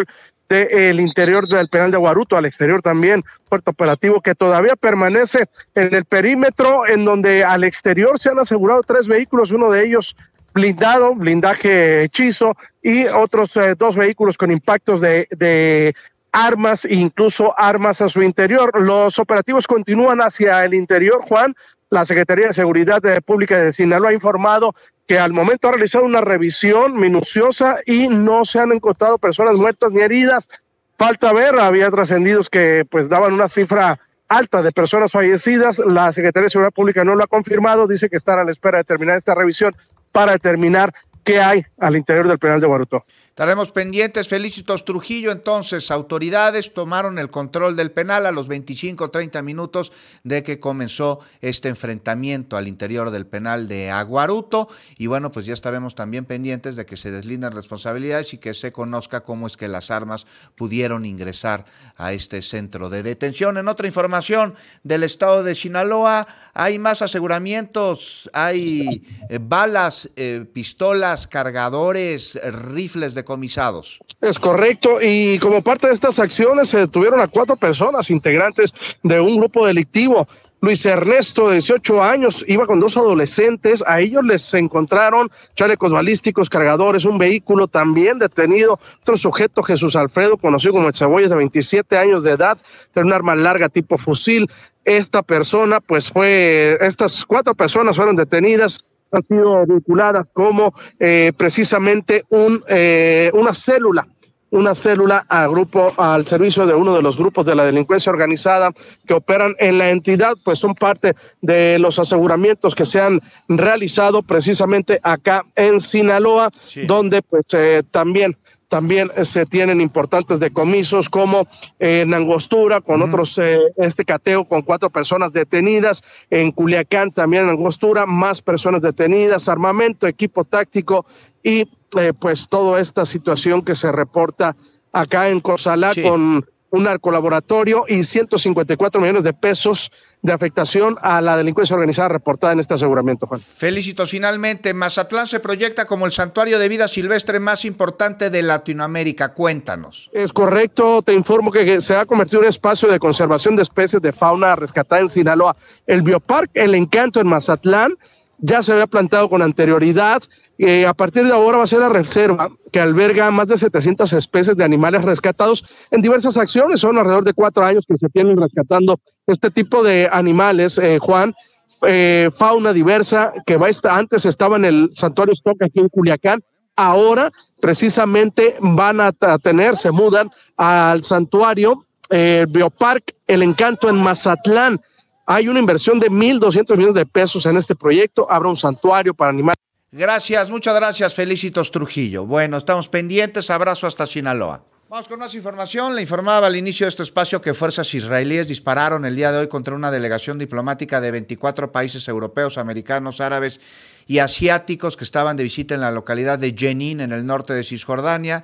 Speaker 25: del interior del penal de Aguaruto, al exterior también, fuerte operativo que todavía permanece en el perímetro, en donde al exterior se han asegurado tres vehículos, uno de ellos blindado, blindaje hechizo, y otros eh, dos vehículos con impactos de, de armas, incluso armas a su interior. Los operativos continúan hacia el interior, Juan. La Secretaría de Seguridad Pública de Sinaloa ha informado que al momento ha realizado una revisión minuciosa y no se han encontrado personas muertas ni heridas. Falta ver, había trascendidos que pues daban una cifra alta de personas fallecidas. La Secretaría de Seguridad Pública no lo ha confirmado, dice que están a la espera de terminar esta revisión para determinar qué hay al interior del penal de Aguaruto.
Speaker 4: Estaremos pendientes. Felicitos Trujillo. Entonces, autoridades tomaron el control del penal a los veinticinco, treinta minutos de que comenzó este enfrentamiento al interior del penal de Aguaruto. Y bueno, pues ya estaremos también pendientes de que se deslinden responsabilidades y que se conozca cómo es que las armas pudieron ingresar a este centro de detención. En otra información del estado de Sinaloa, hay más aseguramientos, hay eh, balas, eh, pistolas, cargadores, rifles de decomisados.
Speaker 25: Es correcto, y como parte de estas acciones se detuvieron a cuatro personas integrantes de un grupo delictivo. Luis Ernesto, de dieciocho años, iba con dos adolescentes. A ellos les encontraron chalecos balísticos, cargadores, un vehículo también detenido. Otro sujeto, Jesús Alfredo, conocido como el Cebollas, de veintisiete años de edad, tenía un arma larga tipo fusil. Esta persona, pues fue, estas cuatro personas fueron detenidas, han sido vinculadas como eh, precisamente un eh, una célula, una célula al grupo, al servicio de uno de los grupos de la delincuencia organizada que operan en la entidad, pues son parte de los aseguramientos que se han realizado precisamente acá en Sinaloa, sí. donde pues eh, también También se tienen importantes decomisos como eh, en Angostura, con uh-huh. otros, eh, este cateo con cuatro personas detenidas, en Culiacán también en Angostura, más personas detenidas, armamento, equipo táctico y eh, pues toda esta situación que se reporta acá en Cozalá sí. con un narcolaboratorio y ciento cincuenta y cuatro millones de pesos de afectación a la delincuencia organizada reportada en este aseguramiento, Juan.
Speaker 4: Felicitos. Finalmente, Mazatlán se proyecta como el santuario de vida silvestre más importante de Latinoamérica. Cuéntanos.
Speaker 25: Es correcto, te informo que se ha convertido en un espacio de conservación de especies de fauna rescatada en Sinaloa. El Bioparque El Encanto en Mazatlán ya se había plantado con anterioridad. Eh, a partir de ahora va a ser la reserva que alberga más de setecientas especies de animales rescatados en diversas acciones. Son alrededor de cuatro años que se tienen rescatando este tipo de animales, eh, Juan. Eh, fauna diversa que va a estar, antes estaba en el Santuario Stock aquí en Culiacán. Ahora precisamente van a, a tener, se mudan al santuario eh, Bioparque El Encanto en Mazatlán. Hay una inversión de mil doscientos millones de pesos en este proyecto. Habrá un santuario para animales.
Speaker 4: Gracias, muchas gracias, Felicitos Trujillo. Bueno, estamos pendientes, abrazo hasta Sinaloa. Vamos con más información. Le informaba al inicio de este espacio que fuerzas israelíes dispararon el día de hoy contra una delegación diplomática de veinticuatro países europeos, americanos, árabes y asiáticos que estaban de visita en la localidad de Jenin, en el norte de Cisjordania.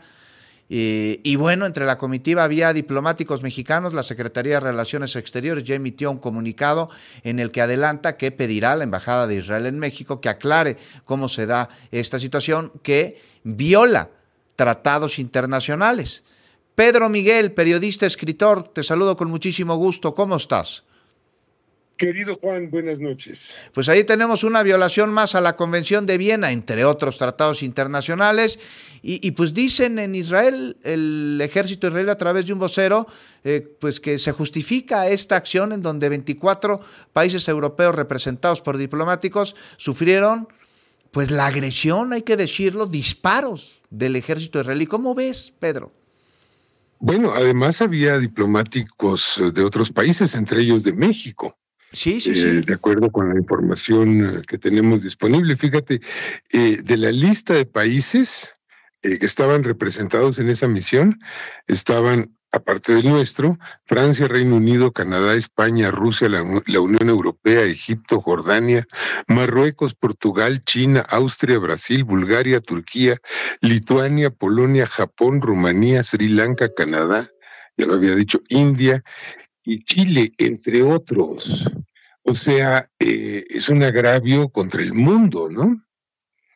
Speaker 4: Y, y bueno, entre la comitiva había diplomáticos mexicanos. La Secretaría de Relaciones Exteriores ya emitió un comunicado en el que adelanta que pedirá a la Embajada de Israel en México que aclare cómo se da esta situación que viola tratados internacionales. Pedro Miguel, periodista, escritor, te saludo con muchísimo gusto. ¿Cómo estás?
Speaker 6: Querido Juan, buenas noches.
Speaker 4: Pues ahí tenemos una violación más a la Convención de Viena, entre otros tratados internacionales, y, y pues dicen en Israel, el ejército israelí a través de un vocero, eh, pues que se justifica esta acción en donde veinticuatro países europeos representados por diplomáticos sufrieron pues la agresión, hay que decirlo, disparos del ejército israelí. ¿Cómo ves, Pedro?
Speaker 6: Bueno, además había diplomáticos de otros países, entre ellos de México.
Speaker 4: Sí, sí,
Speaker 6: eh,
Speaker 4: sí.
Speaker 6: De acuerdo con la información que tenemos disponible. Fíjate, eh, de la lista de países eh, que estaban representados en esa misión, estaban, aparte del nuestro, Francia, Reino Unido, Canadá, España, Rusia, la, la Unión Europea, Egipto, Jordania, Marruecos, Portugal, China, Austria, Brasil, Bulgaria, Turquía, Lituania, Polonia, Japón, Rumanía, Sri Lanka, Canadá, ya lo había dicho, India y Chile, entre otros. O sea, eh, es un agravio contra el mundo, ¿no?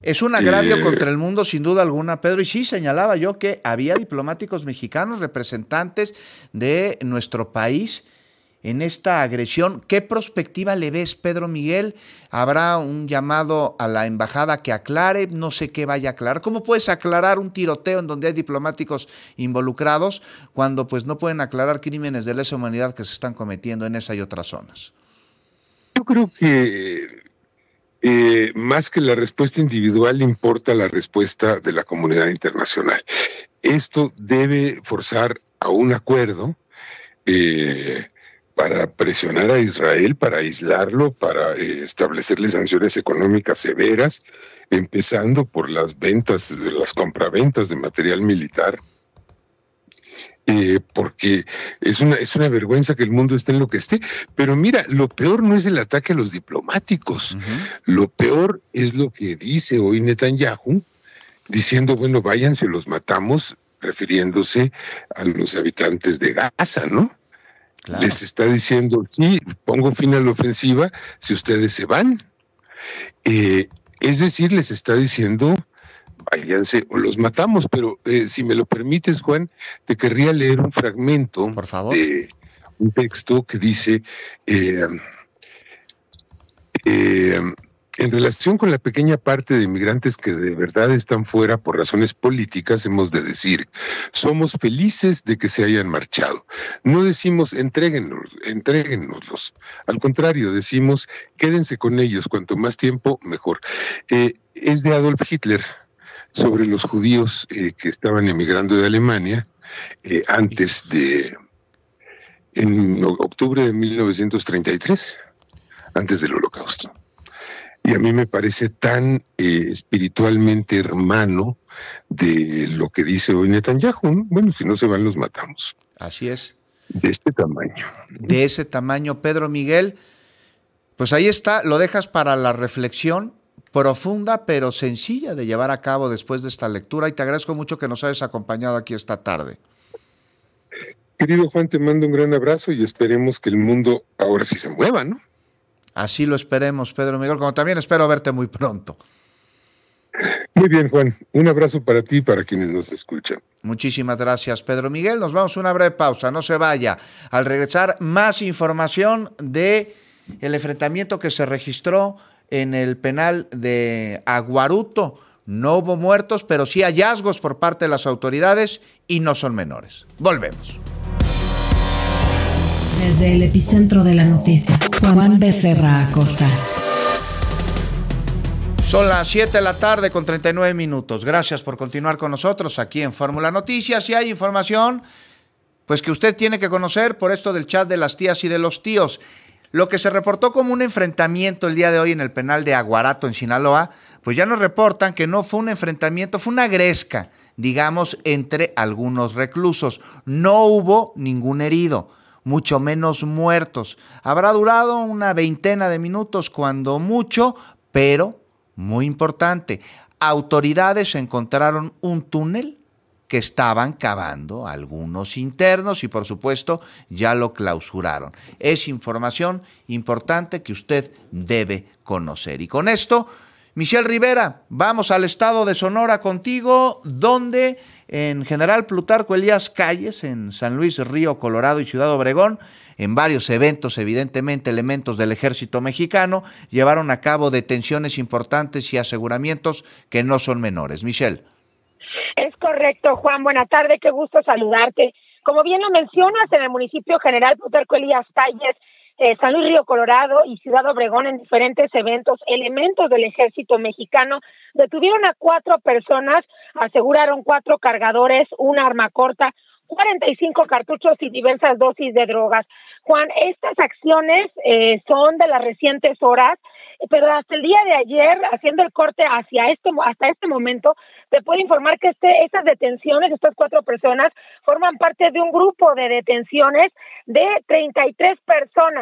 Speaker 4: Es un agravio
Speaker 6: eh,
Speaker 4: contra el mundo, sin duda alguna, Pedro. Y sí, señalaba yo que había diplomáticos mexicanos, representantes de nuestro país en esta agresión. ¿Qué perspectiva le ves, Pedro Miguel? ¿Habrá un llamado a la embajada que aclare? No sé qué vaya a aclarar. ¿Cómo puedes aclarar un tiroteo en donde hay diplomáticos involucrados cuando pues no pueden aclarar crímenes de lesa humanidad que se están cometiendo en esa y otras zonas?
Speaker 6: Yo creo que Eh, más que la respuesta individual, importa la respuesta de la comunidad internacional. Esto debe forzar a un acuerdo eh, para presionar a Israel, para aislarlo, para eh, establecerle sanciones económicas severas, empezando por las ventas, las compraventas de material militar. Eh, porque es una, es una vergüenza que el mundo esté en lo que esté. Pero mira, lo peor no es el ataque a los diplomáticos. Uh-huh. Lo peor es lo que dice hoy Netanyahu, diciendo, bueno, váyanse, los matamos, refiriéndose a los habitantes de Gaza, ¿no? Claro. Les está diciendo, sí, pongo fin a la ofensiva si ustedes se van. Eh, es decir, les está diciendo, váyanse o los matamos, pero eh, si me lo permites, Juan, te querría leer un fragmento
Speaker 4: Por favor.
Speaker 6: de un texto que dice, eh, eh, en relación con la pequeña parte de inmigrantes que de verdad están fuera por razones políticas, hemos de decir, somos felices de que se hayan marchado. No decimos, entréguenos, entréguenoslos. Al contrario, decimos, quédense con ellos, cuanto más tiempo, mejor. Eh, es de Adolf Hitler, sobre los judíos eh, que estaban emigrando de Alemania eh, antes de, en octubre de mil novecientos treinta y tres, antes del Holocausto. Y a mí me parece tan eh, espiritualmente hermano de lo que dice hoy Netanyahu, ¿no? Bueno, si no se van, los matamos.
Speaker 4: Así es.
Speaker 6: De este tamaño.
Speaker 4: De ese tamaño, Pedro Miguel. Pues ahí está, lo dejas para la reflexión profunda pero sencilla de llevar a cabo después de esta lectura, y te agradezco mucho que nos hayas acompañado aquí esta tarde.
Speaker 6: Querido Juan, te mando un gran abrazo y esperemos que el mundo ahora sí se mueva, ¿no?
Speaker 4: Así lo esperemos, Pedro Miguel, como también espero verte muy pronto.
Speaker 6: Muy bien, Juan, un abrazo para ti y para quienes nos escuchan.
Speaker 4: Muchísimas gracias, Pedro Miguel. Nos vamos a una breve pausa, no se vaya. Al regresar, más información de el enfrentamiento que se registró en el penal de Aguaruto. No hubo muertos, pero sí hallazgos por parte de las autoridades y no son menores. Volvemos.
Speaker 3: Desde el epicentro de la noticia, Juan Becerra Acosta.
Speaker 4: Son las siete de la tarde con treinta y nueve minutos. Gracias por continuar con nosotros aquí en Fórmula Noticias. Y hay información pues que usted tiene que conocer por esto del chat de las tías y de los tíos. Lo que se reportó como un enfrentamiento el día de hoy en el penal de Aguarato, en Sinaloa, pues ya nos reportan que no fue un enfrentamiento, fue una gresca, digamos, entre algunos reclusos. No hubo ningún herido, mucho menos muertos. Habrá durado una veintena de minutos, cuando mucho, pero muy importante, autoridades encontraron un túnel que estaban cavando algunos internos y por supuesto ya lo clausuraron. Es información importante que usted debe conocer. Y con esto, Michelle Rivera, vamos al estado de Sonora contigo, donde en General Plutarco Elías Calles, en San Luis Río Colorado y Ciudad Obregón, en varios eventos, evidentemente elementos del ejército mexicano llevaron a cabo detenciones importantes y aseguramientos que no son menores. Michelle.
Speaker 10: Es correcto, Juan. Buena tarde, qué gusto saludarte. Como bien lo mencionas, en el municipio General Plutarco Elías Calles, eh, San Luis Río Colorado y Ciudad Obregón, en diferentes eventos, elementos del ejército mexicano detuvieron a cuatro personas, aseguraron cuatro cargadores, una arma corta, cuarenta y cinco cartuchos y diversas dosis de drogas. Juan, estas acciones eh, son de las recientes horas, pero hasta el día de ayer, haciendo el corte hacia este hasta este momento, te puedo informar que este estas detenciones, estas cuatro personas, forman parte de un grupo de detenciones de treinta y tres personas.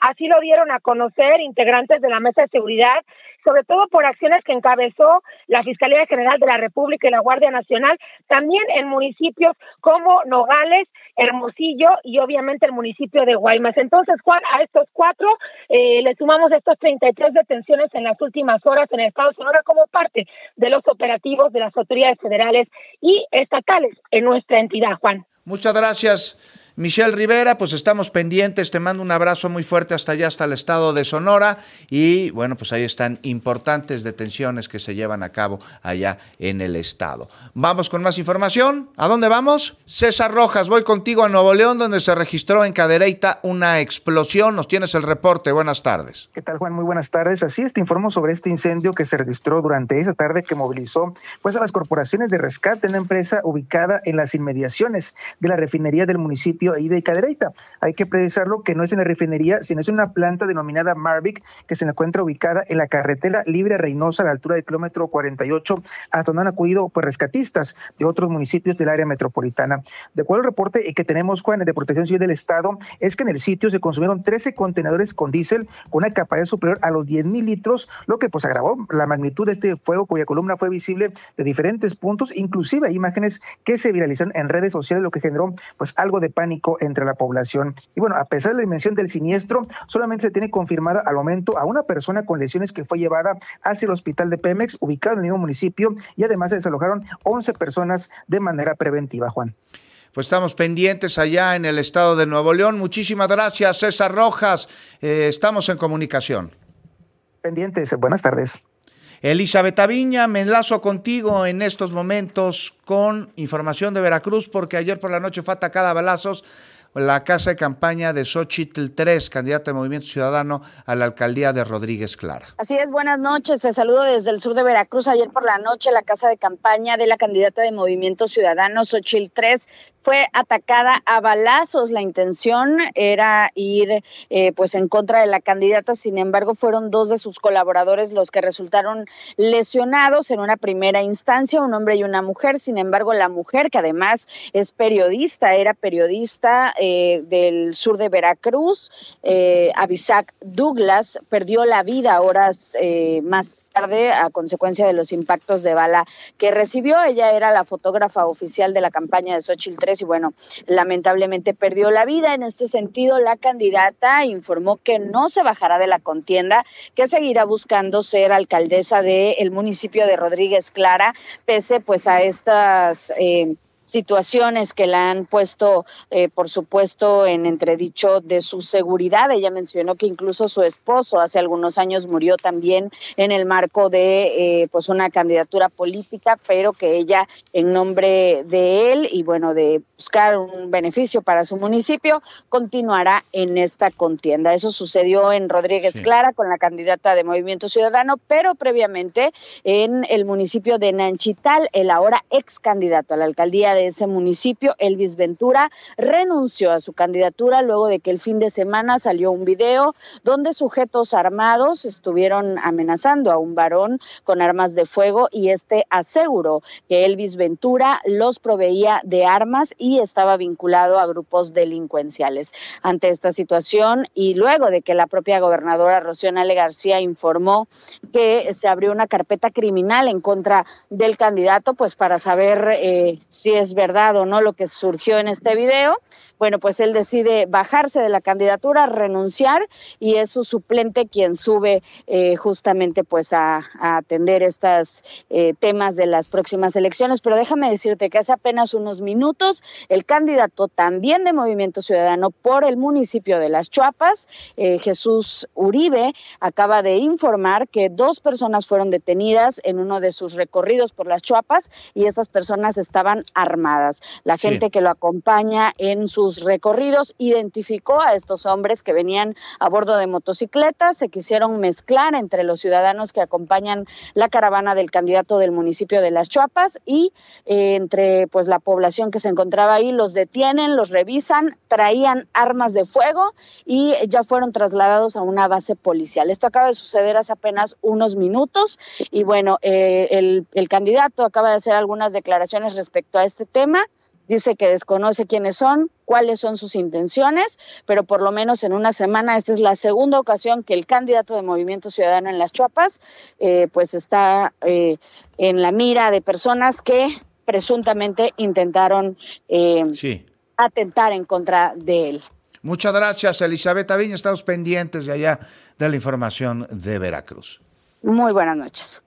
Speaker 10: Así lo dieron a conocer integrantes de la Mesa de Seguridad, sobre todo por acciones que encabezó la Fiscalía General de la República y la Guardia Nacional, también en municipios como Nogales, Hermosillo y obviamente el municipio de Guaymas. Entonces, Juan, a estos cuatro eh, le sumamos estos treinta y tres detenciones en las últimas horas en el estado de Sonora como parte de los operativos de las autoridades federales y estatales en nuestra entidad, Juan.
Speaker 4: Muchas gracias, Michelle Rivera, pues estamos pendientes, te mando un abrazo muy fuerte hasta allá, hasta el estado de Sonora, y bueno, pues ahí están importantes detenciones que se llevan a cabo allá en el estado. Vamos con más información, ¿a dónde vamos? César Rojas, voy contigo a Nuevo León, donde se registró en Cadereyta una explosión, nos tienes el reporte, buenas tardes.
Speaker 11: ¿Qué tal, Juan? Muy buenas tardes, así es, te informo sobre este incendio que se registró durante esa tarde que movilizó pues a las corporaciones de rescate en una empresa ubicada en las inmediaciones de la refinería del municipio ahí de Cadereyta. Hay que precisarlo que no es en la refinería, sino es una planta denominada Marvic que se encuentra ubicada en la carretera Libre Reynosa a la altura del kilómetro cuarenta y ocho, hasta donde han acudido pues rescatistas de otros municipios del área metropolitana. De acuerdo al reporte que tenemos, Juan, de Protección Civil del Estado, es que en el sitio se consumieron trece contenedores con diésel con una capacidad superior a los diez mil litros, lo que pues agravó la magnitud de este fuego, cuya columna fue visible de diferentes puntos, inclusive hay imágenes que se viralizaron en redes sociales, lo que generó pues algo de pánico entre la población. Y bueno, a pesar de la dimensión del siniestro, solamente se tiene confirmada al momento a una persona con lesiones que fue llevada hacia el hospital de Pemex, ubicado en el mismo municipio, y además se desalojaron once personas de manera preventiva, Juan.
Speaker 4: Pues estamos pendientes allá en el estado de Nuevo León. Muchísimas gracias, César Rojas. Eh, estamos en comunicación.
Speaker 11: Pendientes, buenas tardes.
Speaker 4: Elizabeth Aviña, me enlazo contigo en estos momentos con información de Veracruz, porque ayer por la noche fue atacada a balazos la casa de campaña de Xochitl tres, candidata de Movimiento Ciudadano a la alcaldía de Rodríguez Clara.
Speaker 12: Así es, buenas noches, te saludo desde el sur de Veracruz. Ayer por la noche la casa de campaña de la candidata de Movimiento Ciudadano, Xochitl tres, fue atacada a balazos. La intención era ir eh, pues en contra de la candidata, sin embargo fueron dos de sus colaboradores los que resultaron lesionados en una primera instancia, un hombre y una mujer. Sin embargo, la mujer, que además es periodista, era periodista eh, del sur de Veracruz, eh, Abisac Douglas, perdió la vida horas eh, más tarde a consecuencia de los impactos de bala que recibió. Ella era la fotógrafa oficial de la campaña de Xochitl tres y bueno, lamentablemente perdió la vida. En este sentido, la candidata informó que no se bajará de la contienda, que seguirá buscando ser alcaldesa del municipio de Rodríguez Clara, pese pues a estas eh, situaciones que la han puesto, eh, por supuesto, en entredicho de su seguridad. Ella mencionó que incluso su esposo hace algunos años murió también en el marco de eh, pues una candidatura política, pero que ella, en nombre de él y bueno, de buscar un beneficio para su municipio, continuará en esta contienda. Eso sucedió en Rodríguez sí. Clara con la candidata de Movimiento Ciudadano, pero previamente en el municipio de Nanchital, el ahora ex candidato a la alcaldía de ese municipio, Elvis Ventura, renunció a su candidatura luego de que el fin de semana salió un video donde sujetos armados estuvieron amenazando a un varón con armas de fuego y este aseguró que Elvis Ventura los proveía de armas y estaba vinculado a grupos delincuenciales. Ante esta situación y luego de que la propia gobernadora Rocío Nale García informó que se abrió una carpeta criminal en contra del candidato, pues para saber eh, si es verdad o no lo que surgió en este video. Bueno, pues él decide bajarse de la candidatura, renunciar, y es su suplente quien sube eh, justamente pues a, a atender estos eh, temas de las próximas elecciones. Pero déjame decirte que hace apenas unos minutos el candidato también de Movimiento Ciudadano por el municipio de Las Chuapas, eh, Jesús Uribe, acaba de informar que dos personas fueron detenidas en uno de sus recorridos por Las Chuapas y estas personas estaban armadas. La gente sí. que lo acompaña en sus recorridos identificó a estos hombres que venían a bordo de motocicletas, se quisieron mezclar entre los ciudadanos que acompañan la caravana del candidato del municipio de Las Chuapas y eh, entre pues la población que se encontraba ahí, los detienen, los revisan, traían armas de fuego y ya fueron trasladados a una base policial. Esto acaba de suceder hace apenas unos minutos y bueno, eh, el, el candidato acaba de hacer algunas declaraciones respecto a este tema. Dice que desconoce quiénes son, cuáles son sus intenciones, pero por lo menos en una semana, esta es la segunda ocasión que el candidato de Movimiento Ciudadano en las Chiapas, eh, pues está eh, en la mira de personas que presuntamente intentaron eh,
Speaker 4: sí.
Speaker 12: atentar en contra de él.
Speaker 4: Muchas gracias, Elizabeth Aviño. Estamos pendientes de allá de la información de Veracruz.
Speaker 12: Muy buenas noches.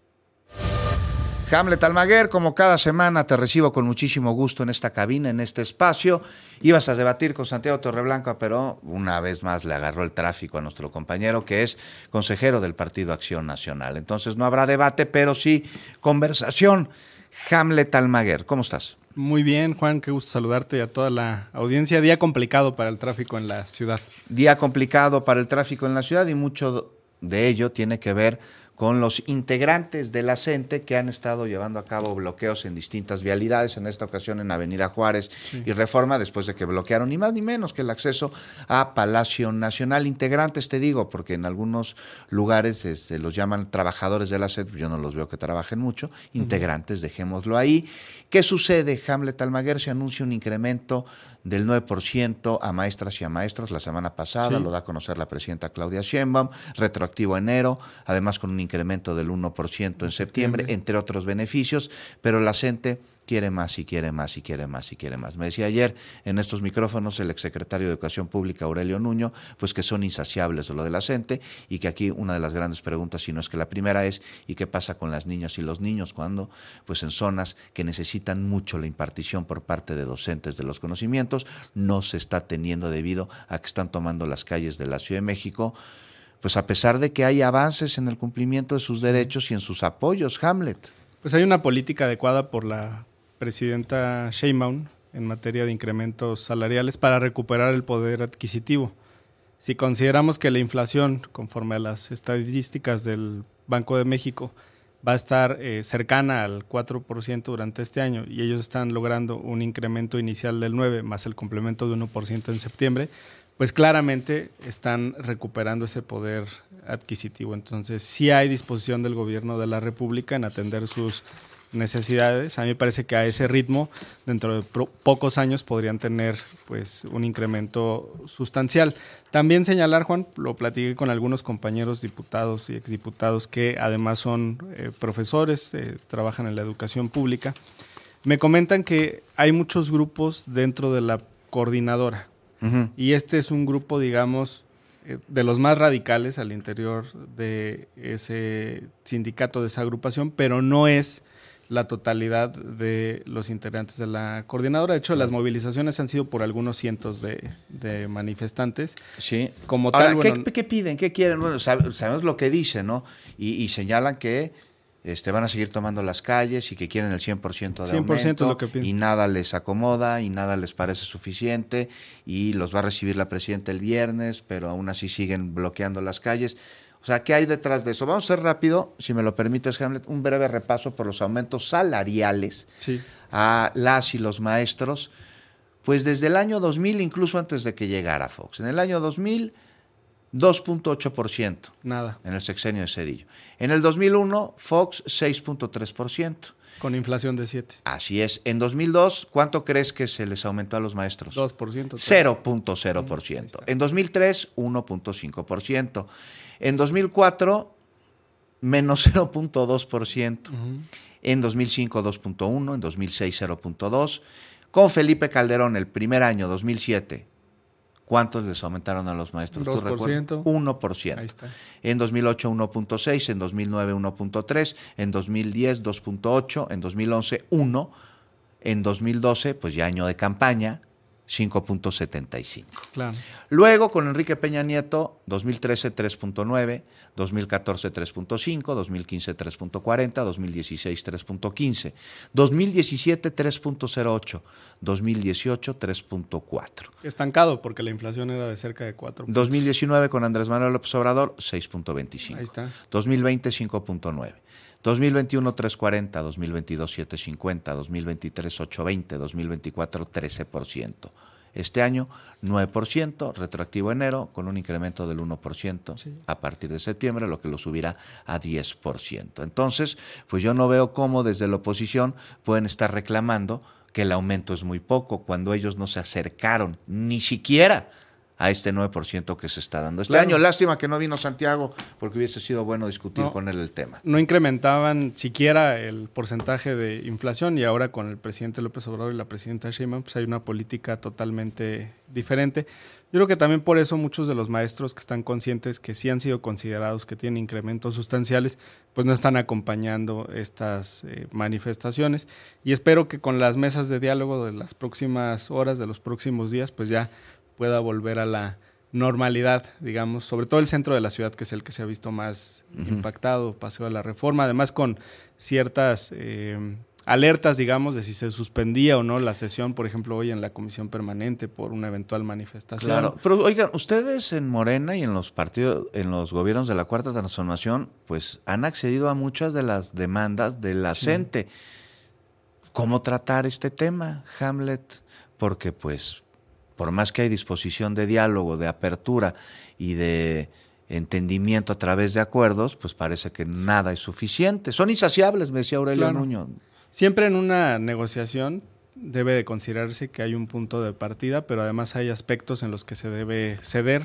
Speaker 4: Hamlet Almaguer, como cada semana te recibo con muchísimo gusto en esta cabina, en este espacio. Ibas a debatir con Santiago Torreblanca, pero una vez más le agarró el tráfico a nuestro compañero, que es consejero del Partido Acción Nacional. Entonces no habrá debate, pero sí conversación. Hamlet Almaguer, ¿cómo estás?
Speaker 13: Muy bien, Juan, qué gusto saludarte y a toda la audiencia. Día complicado para el tráfico en la ciudad.
Speaker 4: Día complicado para el tráfico en la ciudad y mucho de ello tiene que ver con los integrantes de la CENTE que han estado llevando a cabo bloqueos en distintas vialidades, en esta ocasión en Avenida Juárez sí. y Reforma, después de que bloquearon ni más ni menos que el acceso a Palacio Nacional. Integrantes, te digo, porque en algunos lugares este, los llaman trabajadores de la CENTE, yo no los veo que trabajen mucho, integrantes, uh-huh. dejémoslo ahí. ¿Qué sucede, Hamlet Almaguer? Se anuncia un incremento del nueve por ciento a maestras y a maestros la semana pasada, sí. lo da a conocer la presidenta Claudia Sheinbaum, retroactivo a enero, además con un incremento del uno por ciento en septiembre, septiembre, entre otros beneficios, pero la CENTE quiere más y quiere más y quiere más y quiere más. Me decía ayer en estos micrófonos el exsecretario de Educación Pública, Aurelio Nuño, pues que son insaciables de lo de la CENTE y que aquí una de las grandes preguntas, si no es que la primera es, ¿y qué pasa con las niñas y los niños cuando, pues en zonas que necesitan mucho la impartición por parte de docentes de los conocimientos, no se está teniendo debido a que están tomando las calles de la Ciudad de México? Pues a pesar de que hay avances en el cumplimiento de sus derechos y en sus apoyos, Hamlet.
Speaker 13: Pues hay una política adecuada por la presidenta Sheinbaum en materia de incrementos salariales para recuperar el poder adquisitivo. Si consideramos que la inflación, conforme a las estadísticas del Banco de México, va a estar eh, cercana al cuatro por ciento durante este año y ellos están logrando un incremento inicial del nueve por ciento más el complemento de uno por ciento en septiembre, pues claramente están recuperando ese poder adquisitivo. Entonces sí hay disposición del gobierno de la República en atender sus necesidades. A mí me parece que a ese ritmo, dentro de pro- pocos años, podrían tener pues un incremento sustancial. También señalar, Juan, lo platiqué con algunos compañeros diputados y exdiputados que además son eh, profesores, eh, trabajan en la educación pública. Me comentan que hay muchos grupos dentro de la coordinadora. Uh-huh. Y este es un grupo, digamos, eh, de los más radicales al interior de ese sindicato, de esa agrupación, pero no es la totalidad de los integrantes de la coordinadora. De hecho, las movilizaciones han sido por algunos cientos de, de manifestantes.
Speaker 4: Sí.
Speaker 13: Como
Speaker 4: Ahora,
Speaker 13: tal, bueno,
Speaker 4: ¿qué, ¿qué piden? ¿Qué quieren? Bueno, sab- sabemos lo que dicen, ¿no? Y, y señalan que este, van a seguir tomando las calles y que quieren el cien por ciento de
Speaker 13: cien por ciento
Speaker 4: aumento,
Speaker 13: es lo que piden.
Speaker 4: Y nada les acomoda y nada les parece suficiente y los va a recibir la presidenta el viernes, pero aún así siguen bloqueando las calles. O sea, ¿qué hay detrás de eso? Vamos a hacer rápido, si me lo permites, Hamlet, un breve repaso por los aumentos salariales
Speaker 13: sí.
Speaker 4: a las y los maestros, pues desde el año dos mil, incluso antes de que llegara Fox. En el año dos mil, dos punto ocho por ciento.
Speaker 13: Nada.
Speaker 4: En el sexenio de Zedillo. En el dos mil uno, Fox, seis punto tres por ciento.
Speaker 13: Con inflación de siete.
Speaker 4: Así es. En dos mil dos, ¿cuánto crees que se les aumentó a los maestros?
Speaker 13: dos por ciento.
Speaker 4: cero punto cero por ciento. En dos mil tres, uno punto cinco por ciento. En dos mil cuatro, menos cero punto dos por ciento. Uh-huh. En dos mil cinco, dos punto uno por ciento. En dos mil seis, cero punto dos por ciento. Con Felipe Calderón, el primer año, dos mil siete, ¿cuántos les aumentaron a los maestros?
Speaker 13: dos por ciento.
Speaker 4: uno por ciento.
Speaker 13: Ahí está.
Speaker 4: En dos mil ocho, uno punto seis por ciento. En dos mil nueve, uno punto tres por ciento. En dos mil diez, dos punto ocho por ciento. En dos mil once, uno por ciento. En dos mil doce, pues ya año de campaña, cinco punto setenta y cinco.
Speaker 13: Claro.
Speaker 4: Luego, con Enrique Peña Nieto, dos mil trece, tres punto nueve, dos mil catorce, tres punto cinco, dos mil quince, tres punto cuarenta, dos mil dieciséis, tres punto quince, dos mil diecisiete, tres punto cero ocho, dos mil dieciocho, tres punto cuatro.
Speaker 13: Estancado, porque la inflación era de cerca de cuatro.
Speaker 4: dos mil diecinueve, con Andrés Manuel López Obrador, seis punto veinticinco.
Speaker 13: Ahí está.
Speaker 4: dos mil veinte, cinco punto nueve. dos mil veintiuno, tres punto cuarenta, dos mil veintidós, siete punto cincuenta, dos mil veintitrés, ocho punto veinte, dos mil veinticuatro, trece por ciento. Este año, nueve por ciento, retroactivo enero, con un incremento del uno por ciento sí. a partir de septiembre, lo que lo subirá a diez por ciento. Entonces, pues yo no veo cómo desde la oposición pueden estar reclamando que el aumento es muy poco, cuando ellos no se acercaron ni siquiera a este nueve por ciento que se está dando este
Speaker 13: Claro.
Speaker 4: año. Lástima que no vino Santiago, porque hubiese sido bueno discutir
Speaker 13: No.
Speaker 4: con él el tema.
Speaker 13: No incrementaban siquiera el porcentaje de inflación y ahora con el presidente López Obrador y la presidenta Sheinbaum pues hay una política totalmente diferente. Yo creo que también por eso muchos de los maestros que están conscientes que sí han sido considerados que tienen incrementos sustanciales, pues no están acompañando estas eh, manifestaciones y espero que con las mesas de diálogo de las próximas horas, de los próximos días, pues ya pueda volver a la normalidad, digamos, sobre todo el centro de la ciudad, que es el que se ha visto más uh-huh. impactado, Paseo de la Reforma, además con ciertas eh, alertas, digamos, de si se suspendía o no la sesión, por ejemplo, hoy en la comisión permanente por una eventual manifestación.
Speaker 4: Claro, pero oigan, ustedes en Morena y en los partidos, en los gobiernos de la Cuarta Transformación, pues han accedido a muchas de las demandas de la
Speaker 13: Sí.
Speaker 4: gente. ¿Cómo tratar este tema, Hamlet? Porque pues por más que hay disposición de diálogo, de apertura y de entendimiento a través de acuerdos, pues parece que nada es suficiente. Son insaciables, me decía Aurelio
Speaker 13: Claro.
Speaker 4: Nuño.
Speaker 13: Siempre en una negociación debe de considerarse que hay un punto de partida, pero además hay aspectos en los que se debe ceder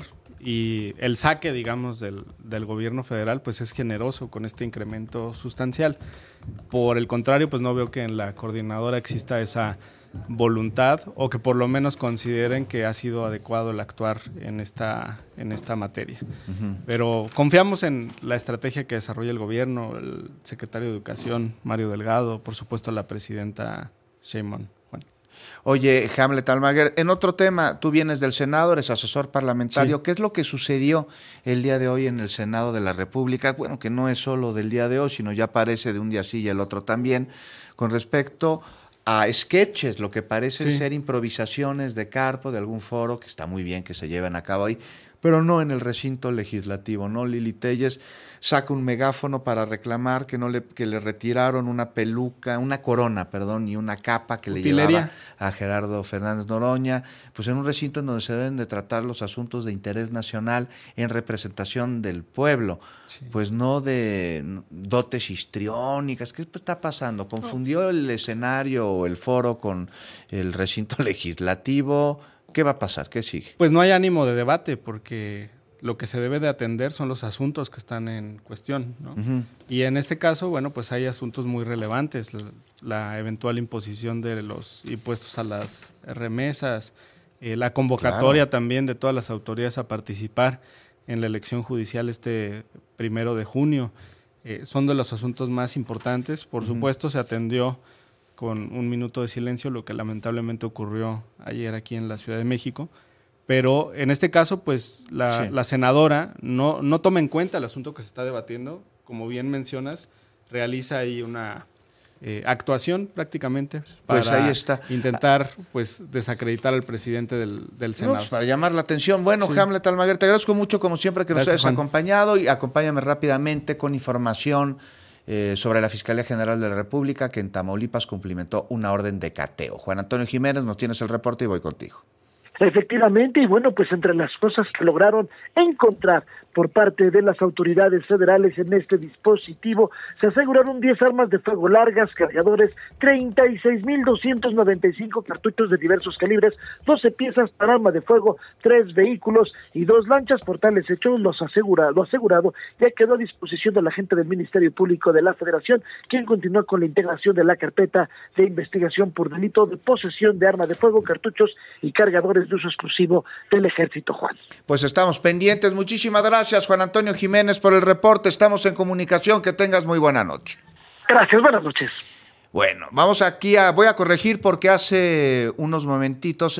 Speaker 13: y el saque, digamos, del, del gobierno federal pues es generoso con este incremento sustancial. Por el contrario, pues no veo que en la coordinadora exista esa voluntad o que por lo menos consideren que ha sido adecuado el actuar en esta, en esta materia.
Speaker 4: Uh-huh.
Speaker 13: Pero confiamos en la estrategia que desarrolla el gobierno, el secretario de Educación, Mario Delgado, por supuesto la presidenta Sheinbaum. Juan.
Speaker 4: Oye, Hamlet Almaguer, en otro tema, tú vienes del Senado, eres asesor parlamentario. Sí. ¿Qué es lo que sucedió el día de hoy en el Senado de la República? Bueno, que no es solo del día de hoy, sino ya parece de un día sí y el otro también, con respecto a sketches, lo que parecen sí. ser improvisaciones de Carpo, de algún foro, que está muy bien que se lleven a cabo ahí, pero no en el recinto legislativo, ¿no? Lili Téllez saca un megáfono para reclamar que no le que le retiraron una peluca, una corona, perdón, y una capa que Utilería. le llevaba a Gerardo Fernández Noroña, pues en un recinto en donde se deben de tratar los asuntos de interés nacional en representación del pueblo, sí. pues no de dotes histriónicas. ¿Qué está pasando? ¿Confundió el escenario o el foro con el recinto legislativo? ¿Qué va a pasar? ¿Qué sigue?
Speaker 13: Pues no hay ánimo de debate porque lo que se debe de atender son los asuntos que están en cuestión, ¿no? Uh-huh. Y en este caso, bueno, pues hay asuntos muy relevantes, la, la eventual imposición de los impuestos a las remesas, eh, la convocatoria claro. también de todas las autoridades a participar en la elección judicial este primero de junio. Eh, son de los asuntos más importantes. Por uh-huh. supuesto, se atendió con un minuto de silencio, lo que lamentablemente ocurrió ayer aquí en la Ciudad de México. Pero en este caso, pues la, sí. la senadora no, no toma en cuenta el asunto que se está debatiendo. Como bien mencionas, realiza ahí una eh, actuación prácticamente para
Speaker 4: pues ahí está.
Speaker 13: intentar pues desacreditar al presidente del, del Senado.
Speaker 4: No, pues para llamar la atención. Bueno, sí. Hamlet Almaguer, te agradezco mucho como siempre que Gracias, nos hayas Juan. acompañado y acompáñame rápidamente con información Eh, sobre la Fiscalía General de la República, que en Tamaulipas cumplimentó una orden de cateo. Juan Antonio Jiménez, nos tienes el reporte y voy contigo.
Speaker 14: Efectivamente, y bueno, pues entre las cosas que lograron encontrar por parte de las autoridades federales en este dispositivo, se aseguraron diez armas de fuego largas, cargadores, treinta y seis mil doscientos noventa y cinco cartuchos de diversos calibres, doce piezas para arma de fuego, tres vehículos y dos lanchas. Por tales hechos, los asegura, lo asegurado ya quedó a disposición de la agente del Ministerio Público de la Federación, quien continúa con la integración de la carpeta de investigación por delito de posesión de arma de fuego, cartuchos y cargadores de uso exclusivo del Ejército, Juan.
Speaker 4: Pues estamos pendientes. Muchísimas gracias, Juan Antonio Jiménez, por el reporte. Estamos en comunicación. Que tengas muy buena noche.
Speaker 14: Gracias, buenas noches.
Speaker 4: Bueno, vamos aquí a, voy a corregir porque hace unos momentitos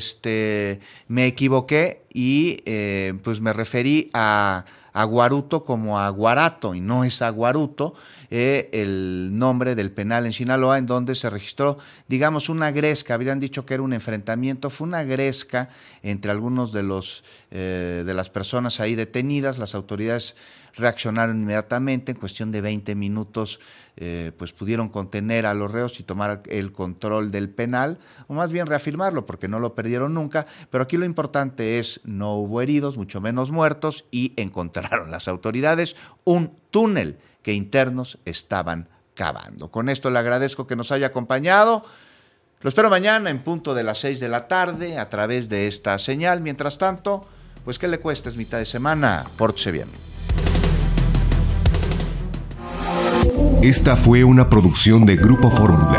Speaker 4: este, me equivoqué y eh, pues me referí a, a Guaruto como a Guarato, y no es a Guaruto, eh, el nombre del penal en Sinaloa, en donde se registró, digamos, una gresca. Habrían dicho que era un enfrentamiento, fue una gresca entre algunos de los eh, de las personas ahí detenidas. Las autoridades reaccionaron inmediatamente, en cuestión de veinte minutos eh, pues pudieron contener a los reos y tomar el control del penal, o más bien reafirmarlo, porque no lo perdieron nunca. Pero aquí lo importante es, no hubo heridos, mucho menos muertos, y encontraron las autoridades un túnel que internos estaban cavando. Con esto le agradezco que nos haya acompañado. Lo espero mañana en punto de las seis de la tarde a través de esta señal. Mientras tanto, pues ¿qué le cuesta? Es mitad de semana. Pórtese bien.
Speaker 8: Esta fue una producción de Grupo Fórmula.